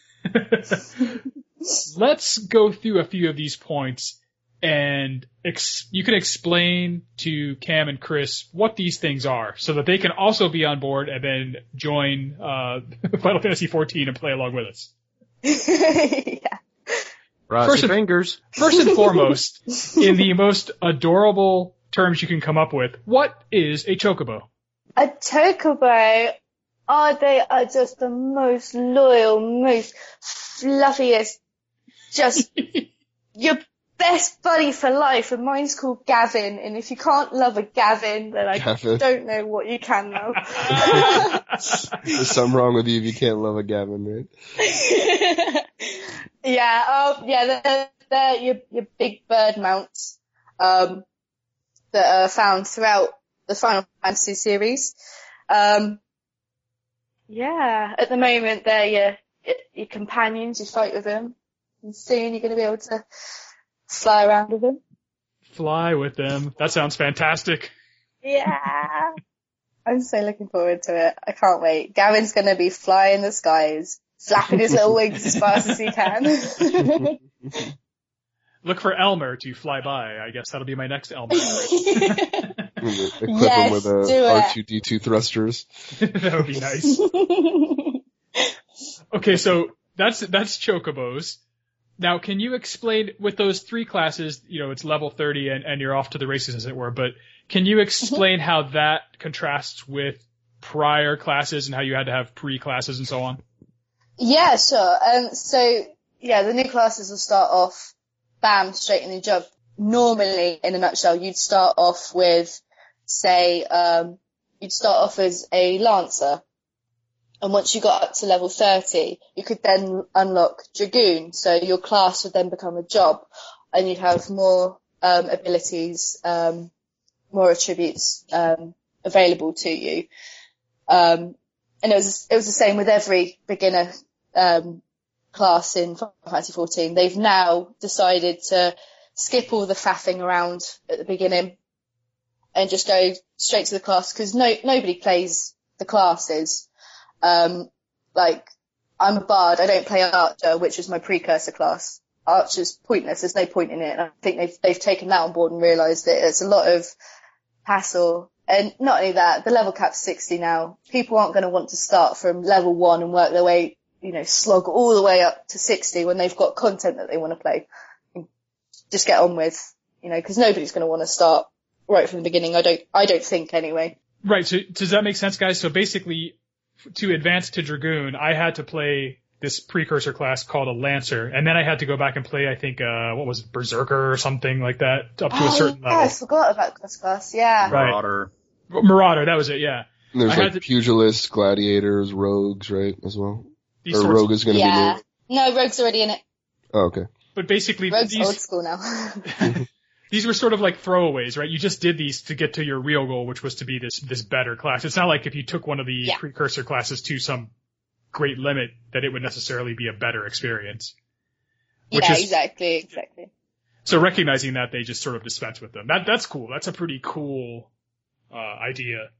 Let's go through a few of these points, and ex- you can explain to Cam and Chris what these things are, so that they can also be on board and then join uh, Final Fantasy fourteen and play along with us. Yeah. Cross First your and- fingers. First and foremost, in the most adorable terms you can come up with, what is a chocobo? A chocobo, oh, they are just the most loyal, most fluffiest, just your best buddy for life. And mine's called Gavin. And if you can't love a Gavin, then I Gavin. don't know what you can love. There's something wrong with you if you can't love a Gavin, right? Yeah, um, yeah, they're, they're your, your big bird mounts, um, that are found throughout the Final Fantasy series. Um, yeah, at the moment they're your, your companions, you fight with them, and soon you're going to be able to fly around with them. Fly with them. That sounds fantastic. Yeah. I'm so looking forward to it. I can't wait. Gavin's going to be flying the skies, flapping his little wings as fast as he can. Look for Elmer to fly by. I guess that'll be my next Elmer. Equip Yes, him with do a it. R two D two thrusters. That would be nice. Okay, so that's that's chocobos. Now, can you explain, with those three classes, you know, it's level thirty and, and you're off to the races, as it were, but can you explain how that contrasts with prior classes and how you had to have pre-classes and so on? Yeah, sure. Um, so, yeah, the new classes will start off, bam, straight in the job. Normally, in a nutshell, you'd start off with, say, um, you'd start off as a Lancer. And once you got up to level thirty, you could then unlock Dragoon. So your class would then become a job, and you'd have more um, abilities, um, more attributes um, available to you. Um, and it was it was the same with every beginner um, class in Final Fantasy fourteen. They've now decided to skip all the faffing around at the beginning and just go straight to the class, because no nobody plays the classes. Um, like, I'm a bard, I don't play Archer, which is my precursor class. Archer's pointless, there's no point in it, and I think they've, they've taken that on board and realised that it's a lot of hassle. And not only that, the level cap's sixty now. People aren't going to want to start from level one and work their way, you know, slog all the way up to sixty when they've got content that they want to play. Just get on with, you know, because nobody's going to want to start right from the beginning, I don't, I don't think anyway. Right, so does that make sense, guys? So basically, to advance to Dragoon, I had to play this precursor class called a Lancer, and then I had to go back and play, I think, uh, what was it, Berserker or something like that, up to oh, a certain yeah, level. I forgot about this class, yeah. Right. Marauder. Marauder, that was it, yeah. And there's I had like to- pugilists, gladiators, rogues, right, as well? These Or sorts rogue of- is going to Yeah. be No, Rogue's already in it. new. Oh, okay. But basically, Rogue's old these, school now. these were sort of like throwaways, right? You just did these to get to your real goal, which was to be this, this better class. It's not like if you took one of the Yeah. precursor classes to some great limit that it would necessarily be a better experience. Which yeah, is- exactly, exactly. So recognizing that, they just sort of dispense with them. That that's cool. That's a pretty cool uh idea.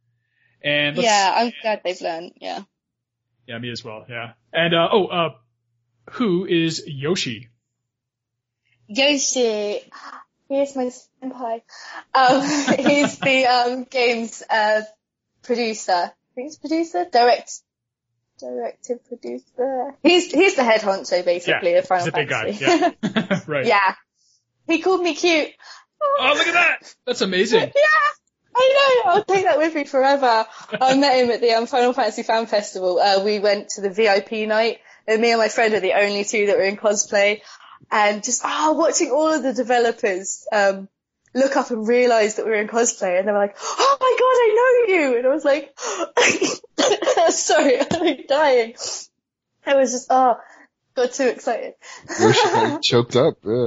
And let's, Yeah, I'm glad they've learned, yeah. yeah, me as well. Yeah. And uh oh, uh who is Yoshi? Yoshi, here's my senpai. Um, he's the um, game's uh, producer. I think it's producer? Direct, directive producer. He's he's the head honcho, basically, Yeah, of Final he's a big guy, Fantasy. yeah. Right. Yeah. He called me cute. Oh, look at that! That's amazing. Yeah, I know. I'll take that with me forever. I met him at the um, Final Fantasy Fan Festival. Uh, we went to the V I P night, and me and my friend are the only two that were in cosplay. And just, oh, watching all of the developers um, look up and realise that we were in cosplay, and they were like, oh my god, I know you! And I was like, sorry, I'm like dying. I was just, oh, got too excited. Yoshi kind of choked up, yeah.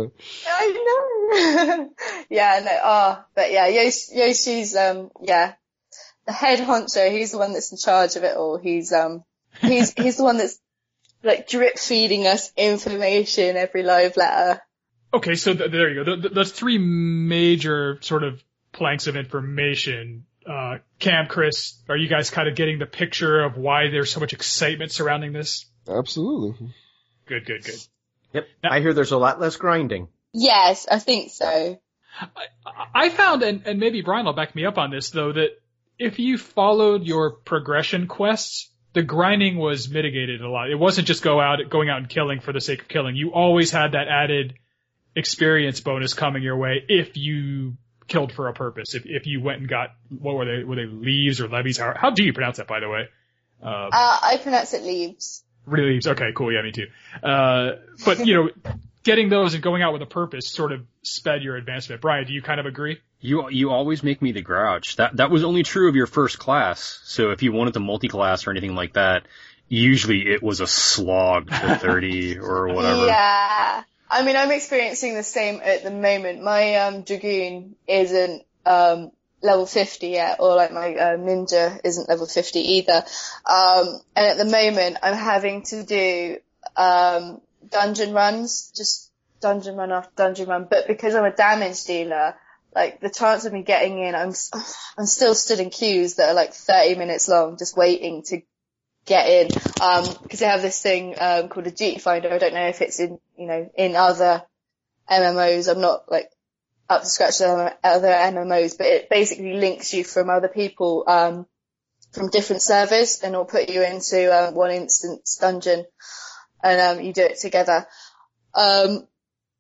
I know. Yeah, no, oh, but yeah, Yoshi, Yoshi's, um, yeah, the head honcho, he's the one that's in charge of it all. He's, um, he's, he's the one that's, like, drip feeding us information every live letter. Okay, so th- there you go. Th- th- those three major sort of planks of information. Uh, Cam, Chris, are you guys kind of getting the picture of why there's so much excitement surrounding this? Absolutely. Good, good, good. Yep. Now, I hear there's a lot less grinding. Yes, I think so. I, I found, and, and maybe Brian will back me up on this, though, that if you followed your progression quests, the grinding was mitigated a lot. It wasn't just go out, going out and killing for the sake of killing. You always had that added experience bonus coming your way if you killed for a purpose. If if you went and got, what were they? Were they leaves or levies? How, how do you pronounce that, by the way? Uh, uh I pronounce it leaves. Leaves. Okay, cool. Yeah, me too. Uh, but you know, getting those and going out with a purpose sort of sped your advancement. Brian, do you kind of agree? You you always make me the Grouch. That that was only true of your first class. So if you wanted to multi-class or anything like that, usually it was a slog to thirty or whatever. Yeah. I mean, I'm experiencing the same at the moment. My um Dragoon isn't um level fifty yet, or like my uh, Ninja isn't level fifty either. Um and at the moment I'm having to do um dungeon runs, just dungeon run after dungeon run, but because I'm a damage dealer, like the chance of me getting in, I'm I'm still stood in queues that are like thirty minutes long, just waiting to get in. Um, because they have this thing um called a duty finder. I don't know if it's in, you know, in other M M Os. I'm not like up to scratch with other M M Os, but it basically links you from other people um from different servers, and it'll put you into um, one instance dungeon, and um you do it together. Um.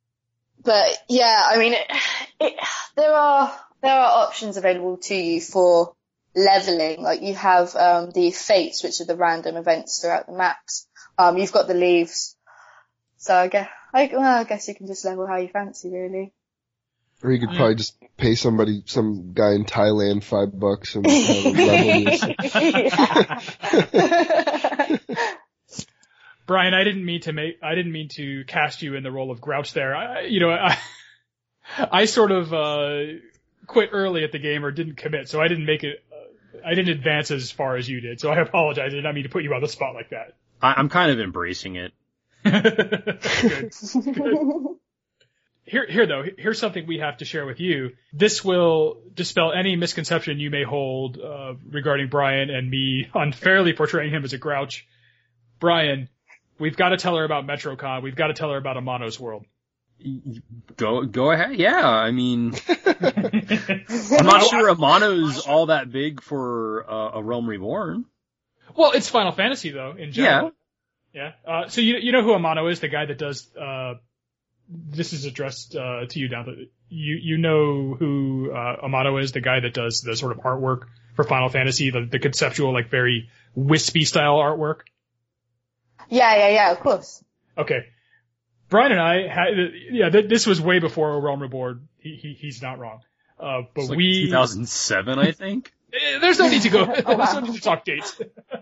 But yeah, I mean, it, it, there are there are options available to you for leveling. Like you have um, the fates, which are the random events throughout the maps. Um, you've got the leaves. So I guess I, well, I guess you can just level how you fancy, really. Or you could probably just pay somebody, some guy in Thailand, five bucks and have him level you. Brian, I didn't mean to make, I didn't mean to cast you in the role of Grouch there. I, you know, I, I sort of, uh, quit early at the game or didn't commit, so I didn't make it, uh, I didn't advance as far as you did, so I apologize. I did not mean to put you on the spot like that. I, I'm kind of embracing it. Good. Good. Here, here though, here's something we have to share with you. This will dispel any misconception you may hold, uh, regarding Brian and me unfairly portraying him as a Grouch. Brian, we've got to tell her about MetroCon. We've got to tell her about Amano's World. Go, go ahead. Yeah, I mean, I'm not sure Amano's all that big for uh, a Realm Reborn. Well, it's Final Fantasy though, in general. Yeah. Yeah. Uh, so you you know who Amano is? The guy that does. Uh, this is addressed uh, to you, Down. You you know who uh, Amano is? The guy that does the sort of artwork for Final Fantasy, the, the conceptual, like very wispy style artwork. Yeah, yeah, yeah, of course. Okay. Brian and I had, yeah, th- this was way before Realm Reborn. He, he, he's not wrong. Uh, but it's like we. two thousand seven, I think. There's no need to go, Oh, there's wow. no need to talk dates.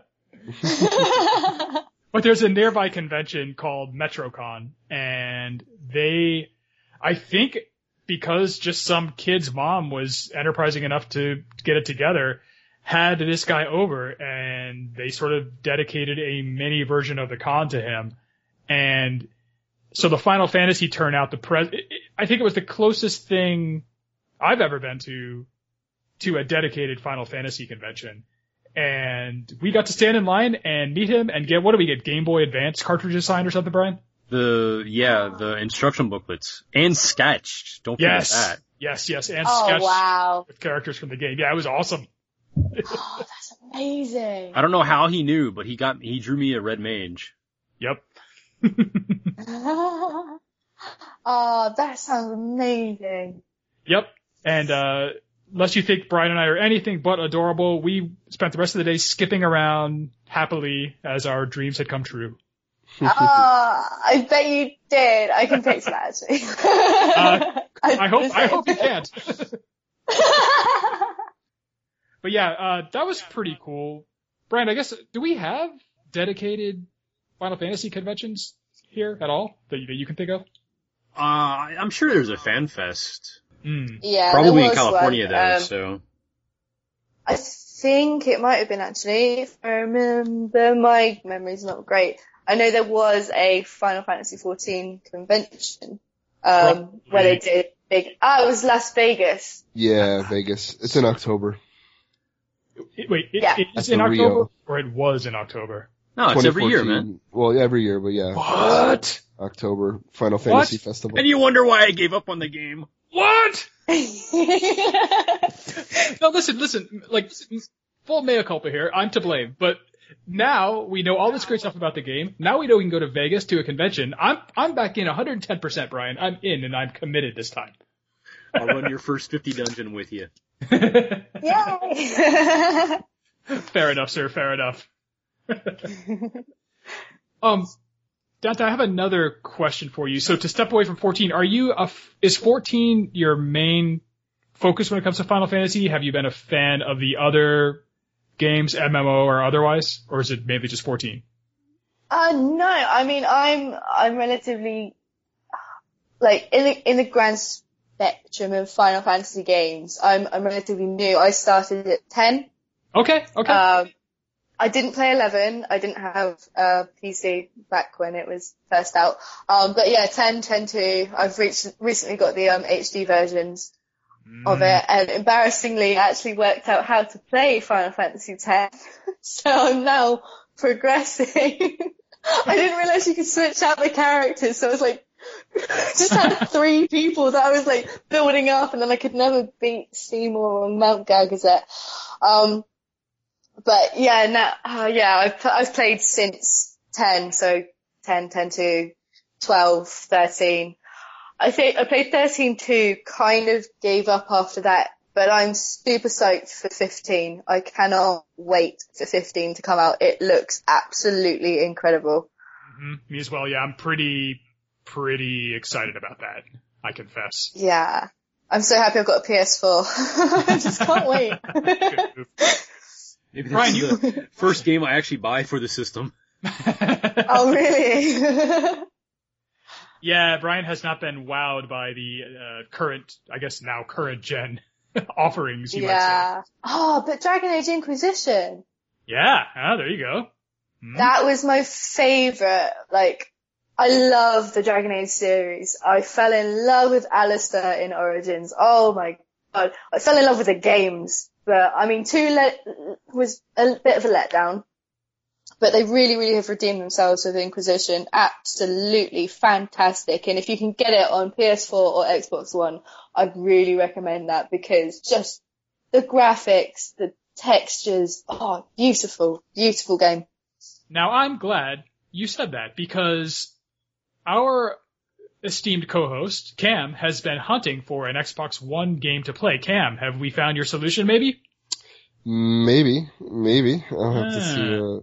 But there's a nearby convention called MetroCon, and they, I think because just some kid's mom was enterprising enough to get it together, had this guy over, and they sort of dedicated a mini version of the con to him. And so the Final Fantasy turnout, the pres, I think it was the closest thing I've ever been to, to a dedicated Final Fantasy convention. And we got to stand in line and meet him and get, what do we get, Game Boy Advance cartridges signed or something, Brian? The, yeah, the instruction booklets. And sketched. Don't forget Yes. that. Yes, yes, and Oh, sketched wow. with characters from the game. Yeah, it was awesome. Oh, that's amazing. I don't know how he knew, but he got, he drew me a red mage. Yep. Oh, that sounds amazing. Yep. And, uh, unless you think Brian and I are anything but adorable, we spent the rest of the day skipping around happily as our dreams had come true. Ah, uh, I bet you did. I can picture that actually. uh, I hope, I hope you can't. But yeah, uh, that was pretty cool. Brian, I guess, do we have dedicated Final Fantasy conventions here at all that you, that you can think of? Uh, I'm sure there's a fan fest. Mm. Yeah, probably there in California one. though. Um, so I think it might have been actually. If I remember, my memory's not great. I know there was a Final Fantasy fourteen convention um, where they did big. Ah, it was Las Vegas. Yeah, Vegas. It's in October. It, wait, it, Yeah. it's That's in in October, Rio. or it was in October? no, it's every year, man. Well, every year, but yeah. What? October Final Fantasy Festival. And you wonder why I gave up on the game. What? No, listen, listen, like, full mea culpa here, I'm to blame, but now we know all this great stuff about the game, now we know we can go to Vegas to a convention, I'm, I'm back in one hundred ten percent, Brian, I'm in and I'm committed this time. I'll run your first fifty dungeon with you. Yay! Fair enough, sir, fair enough. um, Dante, I have another question for you. So to step away from fourteen, are you a, is fourteen your main focus when it comes to Final Fantasy? Have you been a fan of the other games, M M O or otherwise, or is it mainly just fourteen? Uh, no, I mean, I'm, I'm relatively, like, in the, in the grand spectrum of Final Fantasy games, I'm, I'm relatively new. I started at ten. Okay, okay. Um, I didn't play eleven. I didn't have a P C back when it was first out. Um, but yeah, ten, ten two. I've reached, recently got the, um, H D versions mm. of it, and embarrassingly actually worked out how to play Final Fantasy ten. So I'm now progressing. I didn't realize you could switch out the characters, so I was like, just had three people that I was like building up, and then I could never beat Seymour or Mount Gagazet. Um, but yeah, now, uh, yeah, I've, I've played since ten, so ten, ten two, twelve, thirteen. I think I played thirteen two, kind of gave up after that, but I'm super psyched for fifteen. I cannot wait for fifteen to come out. It looks absolutely incredible. Mm-hmm. Me as well, yeah, I'm pretty, pretty excited about that, I confess. Yeah. I'm so happy I've got a P S four. I just can't wait. Maybe that's Brian, the you... first game I actually buy for the system. Oh, really? Yeah, Brian has not been wowed by the uh, current, I guess now current gen offerings, you yeah. might say. Oh, but Dragon Age Inquisition. Yeah, ah, there you go. Mm. That was my favorite. Like, I love the Dragon Age series. I fell in love with Alistair in Origins. Oh my god. I fell in love with the games. But, I mean, two let, was a bit of a letdown. But they really, really have redeemed themselves with Inquisition. Absolutely fantastic. And if you can get it on P S four or Xbox One, I'd really recommend that, because just the graphics, the textures, oh, beautiful, beautiful game. Now, I'm glad you said that, because our esteemed co-host, Cam, has been hunting for an Xbox One game to play. Cam, have we found your solution, maybe? Maybe, maybe. I'll have ah. to see. Uh...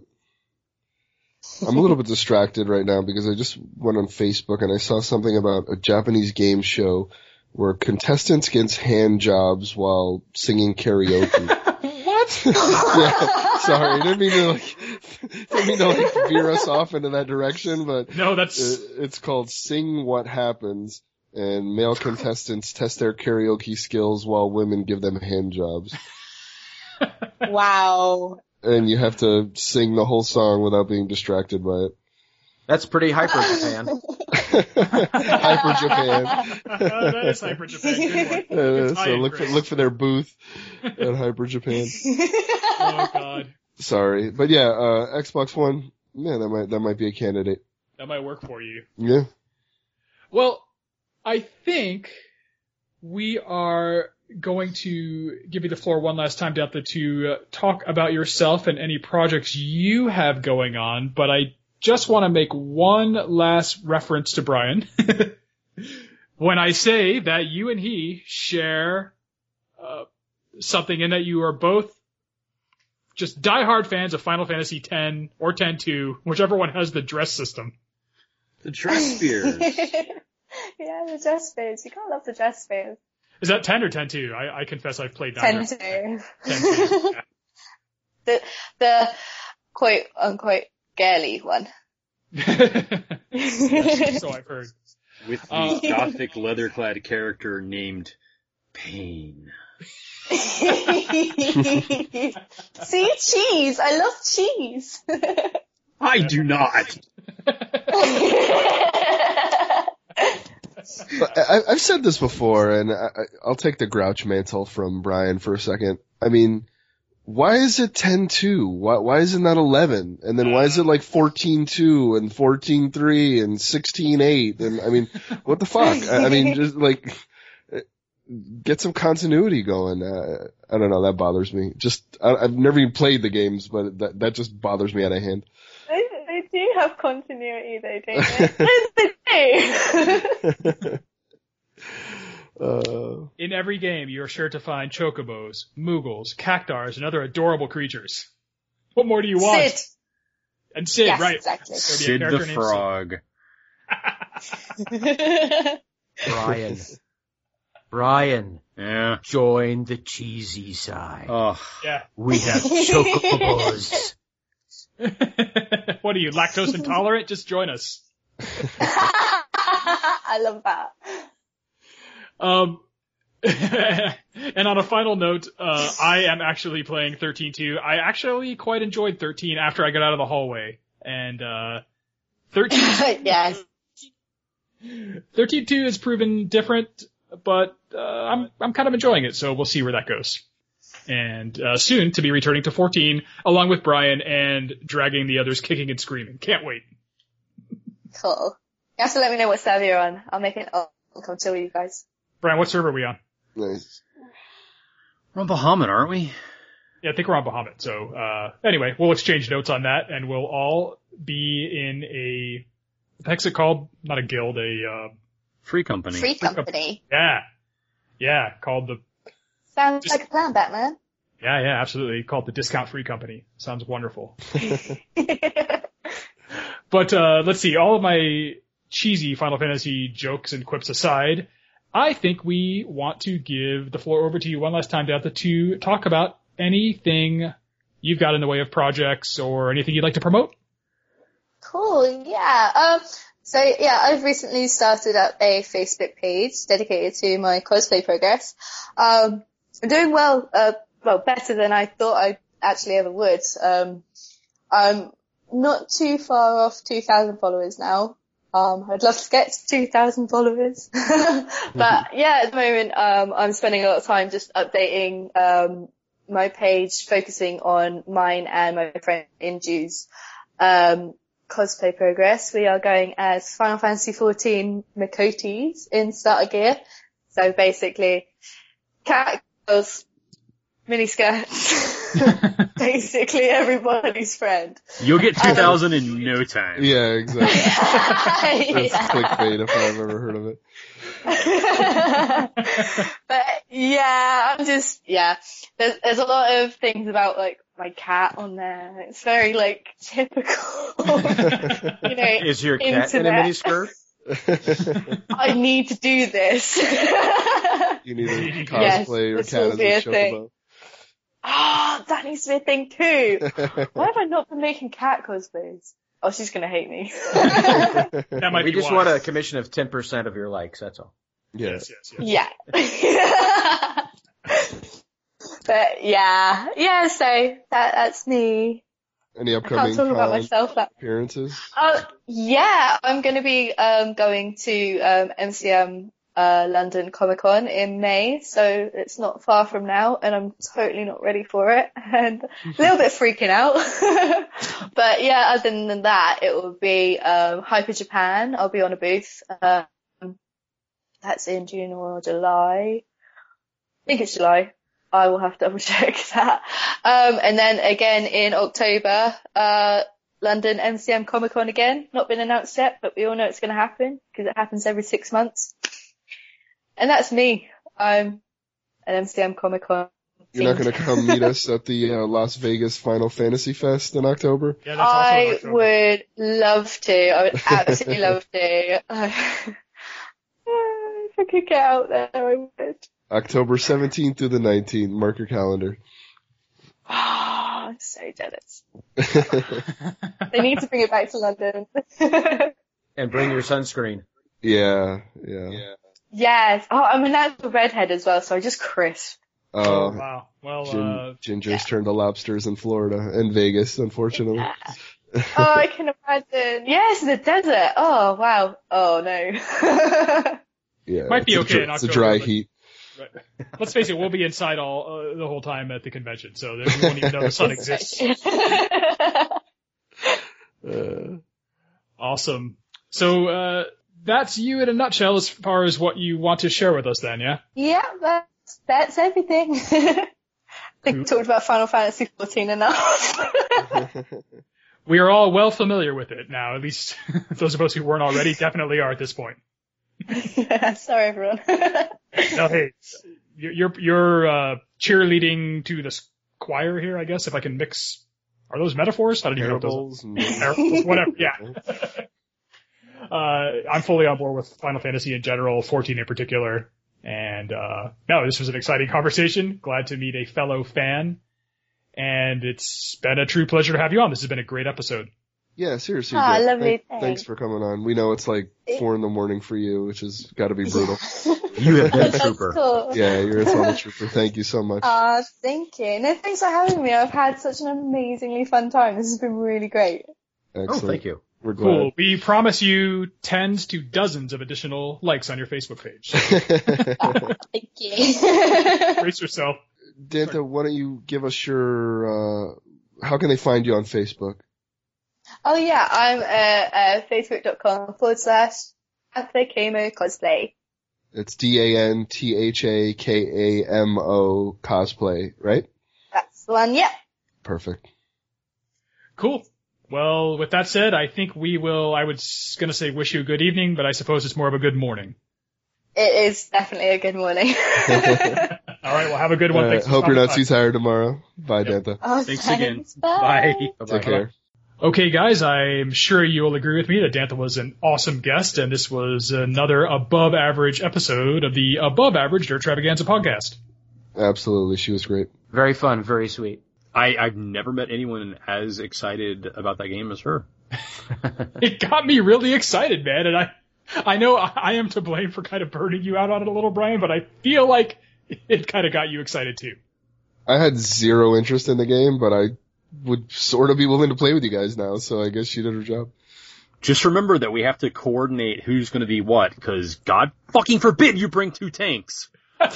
I'm a little bit distracted right now because I just went on Facebook and I saw something about a Japanese game show where contestants get hand jobs while singing karaoke. What? Yeah, sorry, I didn't mean to like, didn't mean to like veer us off into that direction, but no, that's it, it's called Sing What Happens, and male contestants test their karaoke skills while women give them hand jobs. Wow. And you have to sing the whole song without being distracted by it. That's pretty hyper Japan. Hyper Japan. Oh, that is Hyper Japan. Good one. Uh, so look for, look for their booth at Hyper Japan. Oh god. Sorry, but yeah, uh, Xbox One. Yeah, that might that might be a candidate. That might work for you. Yeah. Well, I think we are going to give you the floor one last time, Delta, to uh, talk about yourself and any projects you have going on, but I just want to make one last reference to Brian. when I say that you and he share uh, something in that you are both just diehard fans of Final Fantasy X or ten two, whichever one has the dress system. The dress spears. Yeah, the dress spears. You can't love the dress spears. Is that ten or ten two? I, I confess I've played ten neither. two. ten two. Yeah. The, the quote unquote girly one. Yes, so I've heard. With the Uh, gothic leather-clad character named Pain. See, cheese. I love cheese. I do not. But I, I've said this before, and I, I'll take the grouch mantle from Brian for a second. I mean, why is it ten two? Why, why is it not eleven? And then why is it like fourteen two and fourteen three and sixteen eight? And I mean, what the fuck? I, I mean, just like, get some continuity going. Uh, I don't know, that bothers me. Just, I, I've never even played the games, but that, that just bothers me out of hand. They, they do have continuity though, don't they? Yes, they do. Uh, In every game, you are sure to find chocobos, moogles, cactars, and other adorable creatures. What more do you want? Sid. And Sid, Yes, right. exactly. Sid the Frog. Brian. Brian. Yeah. Join the cheesy side. Oh. Yeah. We have chocobos. What are you, lactose intolerant? Just join us. I love that. Um, and on a final note, uh, I am actually playing thirteen two. I actually quite enjoyed thirteen after I got out of the hallway. And, uh, thirteen Yes. thirteen two has proven different, but, uh, I'm, I'm kind of enjoying it, so we'll see where that goes. And, uh, soon to be returning to fourteen, along with Brian and dragging the others kicking and screaming. Can't wait. Cool. You have to let me know what server you're on. I'll make it, I'll come chill with you guys. Brian, what server are we on? nice. We're on Bahamut, aren't we? Yeah, I think we're on Bahamut. So, uh, anyway, we'll exchange notes on that, and we'll all be in a, what the heck's it called? Not a guild, a, uh, Free company. Free company. yeah. Yeah, called the, Sounds Just- like a plan, Batman. yeah, yeah, absolutely, called the Discount Free Company. Sounds wonderful. But, uh, let's see, all of my cheesy Final Fantasy jokes and quips aside, I think we want to give the floor over to you one last time, Dantha, to talk about anything you've got in the way of projects or anything you'd like to promote. Cool, yeah. Um, so yeah, I've recently started up a Facebook page dedicated to my cosplay progress. Um, I'm doing well, uh, well, better than I thought I actually ever would. Um, I'm not too far off two thousand followers now. Um, I'd love to get to two thousand followers. But yeah, at the moment, um, I'm spending a lot of time just updating, um, my page, focusing on mine and my friend Inju's, um, cosplay progress. We are going as Final Fantasy fourteen Miqo'tes in starter gear. So basically, cat girls, miniskirts, basically everybody's friend. You'll get two thousand um, in no time. Yeah, exactly. That's Yeah. clickbait if I've ever heard of it. But yeah, I'm just, yeah, there's, there's a lot of things about like my cat on there. It's very like typical, you know. Is your cat in a internet. miniskirt? I need to do this. You need to Yes, cosplay your this cat will as be a a thing. chocobo. Ah, that needs to be a thing too. Why have I not been making cat cosplays? Oh, she's gonna hate me. That might We be just why. want a commission of ten percent of your likes, that's all. Yes. Yes, yes, yes. Yeah. But yeah, yeah. So that that's me. Any I upcoming can't talk about con myself. That. appearances? Uh, yeah, I'm going to be um, going to um, M C M uh, London Comic Con in May, so it's not far from now, and I'm totally not ready for it, and a little bit freaking out. But yeah, other than that, it will be um, Hyper Japan. I'll be on a booth. Um, that's in June or July. I think it's July. I will have to double check that. Um, and then again in October, uh, London M C M Comic Con again. Not been announced yet, but we all know it's going to happen because it happens every six months. And that's me. I'm an M C M Comic Con. You're not going to come meet us at the uh, Las Vegas Final Fantasy Fest in October? Yeah, that's also in I October. would love to. I would absolutely love to. Uh, if I could get out there, I would. October seventeenth through the nineteenth. Mark your calendar. Oh, I'm so jealous. They need to bring it back to London. And bring your sunscreen. Yeah, yeah. yeah. Yes. Oh, I'm a natural redhead as well, so I just crisp. Uh, Oh, wow. Well, gin, uh, gingers yeah. turned to lobsters in Florida and Vegas, unfortunately. Yeah. Oh, I can imagine. Yes, in the desert. Oh, wow. Oh, no. Yeah, might be it's a okay dr- in It's a October, dry but- heat. right. Let's face it, we'll be inside all uh, the whole time at the convention, so we won't even know the sun exists. Uh, Awesome. So uh, that's you in a nutshell as far as what you want to share with us then, yeah? Yeah, that's, that's everything. I think we talked about Final Fantasy fourteen enough. We are all well familiar with it now, at least those of us who weren't already definitely are at this point. Yeah, sorry, everyone. No, hey, you're you're uh, cheerleading to the choir here, I guess, if I can mix. Are those metaphors? I don't even know what those Parables are. and- Parables, whatever, yeah. uh, I'm fully on board with Final Fantasy in general, fourteen in particular. And, uh, no, this was an exciting conversation. Glad to meet a fellow fan. And it's been a true pleasure to have you on. This has been a great episode. Yeah, seriously. Ah, Jeff. lovely, Thank- thanks. Thanks for coming on. We know it's like four in the morning for you, which has got to be brutal. You have been a That's trooper. cool. Yeah, you're a solid trooper. Thank you so much. Ah, thank you. No, thanks for having me. I've had such an amazingly fun time. This has been really great. Oh, Excellent. thank you. We're Cool. glad. We promise you tens to dozens of additional likes on your Facebook page. Thank you. Brace yourself. Danta, why don't you give us your, uh, how can they find you on Facebook? Oh yeah, I'm uh, uh, facebook.com forward slash Danta Kamo cosplay. It's D A N T H A K A M O cosplay, right? That's the one, yeah. Perfect. Cool. Well, with that said, I think we will, I was going to say wish you a good evening, but I suppose it's more of a good morning. It is definitely a good morning. All right, well, have a good one. Uh, Thanks for hope you're stopping not by. too tired tomorrow. Bye, Yep. Danta. Oh, Thanks thanks. again. Bye. Bye. Take care. Okay, guys, I'm sure you'll agree with me that Danta was an awesome guest, and this was another above-average episode of the Above Average Nerd Travaganza podcast. Absolutely. She was great. Very fun, very sweet. I, I've never met anyone as excited about that game as her. It got me really excited, man, and I, I know I am to blame for kind of burning you out on it a little, Brian, but I feel like it kind of got you excited too. I had zero interest in the game, but I would sort of be willing to play with you guys now, so I guess she did her job. Just remember that we have to coordinate who's going to be what, because God fucking forbid you bring two tanks.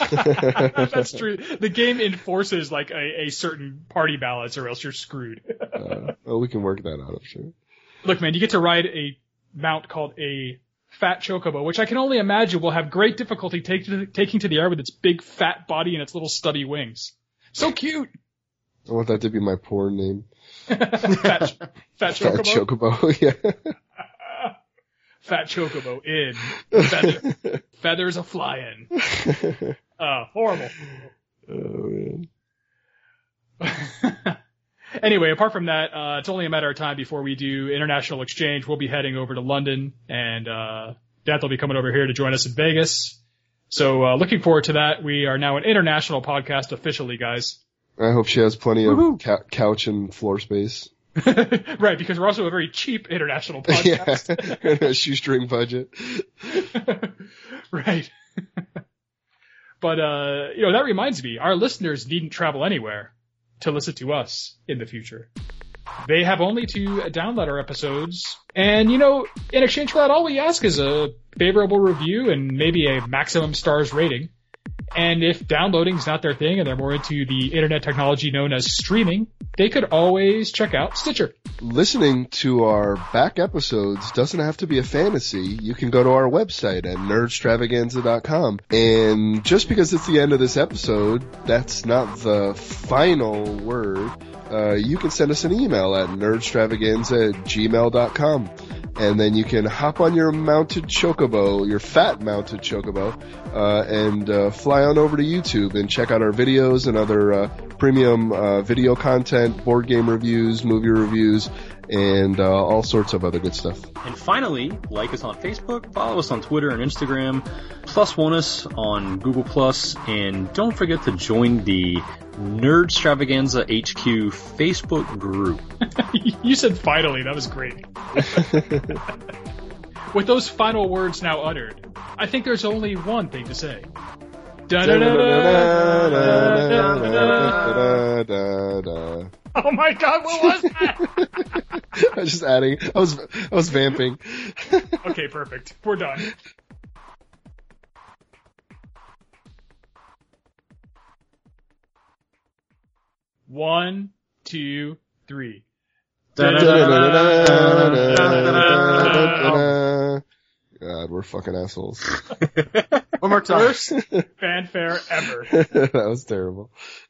That's true. The game enforces like a, a certain party balance, or else you're screwed. Uh, well, we can work that out, I'm sure. Look, man, you get to ride a mount called a fat chocobo, which I can only imagine will have great difficulty take to, taking to the air with its big fat body and its little stubby wings. So cute. I want that to be my porn name. fat, fat Fat chocobo. Chocobo, yeah. Fat chocobo in. Feather. Feathers a flying. Uh, horrible. Oh, man. Anyway, apart from that, uh, it's only a matter of time before we do international exchange. We'll be heading over to London, and uh, Dad will be coming over here to join us in Vegas. So uh, looking forward to that. We are now an international podcast officially, guys. I hope she has plenty Woohoo. of ca- couch and floor space. Right, because we're also a very cheap international podcast. Yeah, shoestring budget. Right. But, uh, you know, that reminds me, our listeners needn't travel anywhere to listen to us in the future. They have only to download our episodes, and, you know, in exchange for that, all we ask is a favorable review and maybe a maximum stars rating. And if downloading's not their thing and they're more into the internet technology known as streaming, they could always check out Stitcher. Listening to our back episodes doesn't have to be a fantasy. You can go to our website at nerdstravaganza dot com. And just because it's the end of this episode, that's not the final word. Uh, you can send us an email at nerdstravaganza at gmail dot com. and then you can hop on your mounted chocobo, your fat mounted chocobo, uh, and uh, fly on over to YouTube and check out our videos and other uh, premium uh, video content, board game reviews, movie reviews, and uh, all sorts of other good stuff. And finally, like us on Facebook, follow us on Twitter and Instagram, plus one us on Google Plus, and don't forget to join the Nerdstravaganza H Q Facebook group. You said finally, that was great. With those final words now uttered, I think there's only one thing to say. Oh my god, what was that? I was just adding. I was I was vamping. Okay, perfect. We're done. One, two, three. God, we're fucking assholes. One more time. Worst fanfare ever. That was terrible.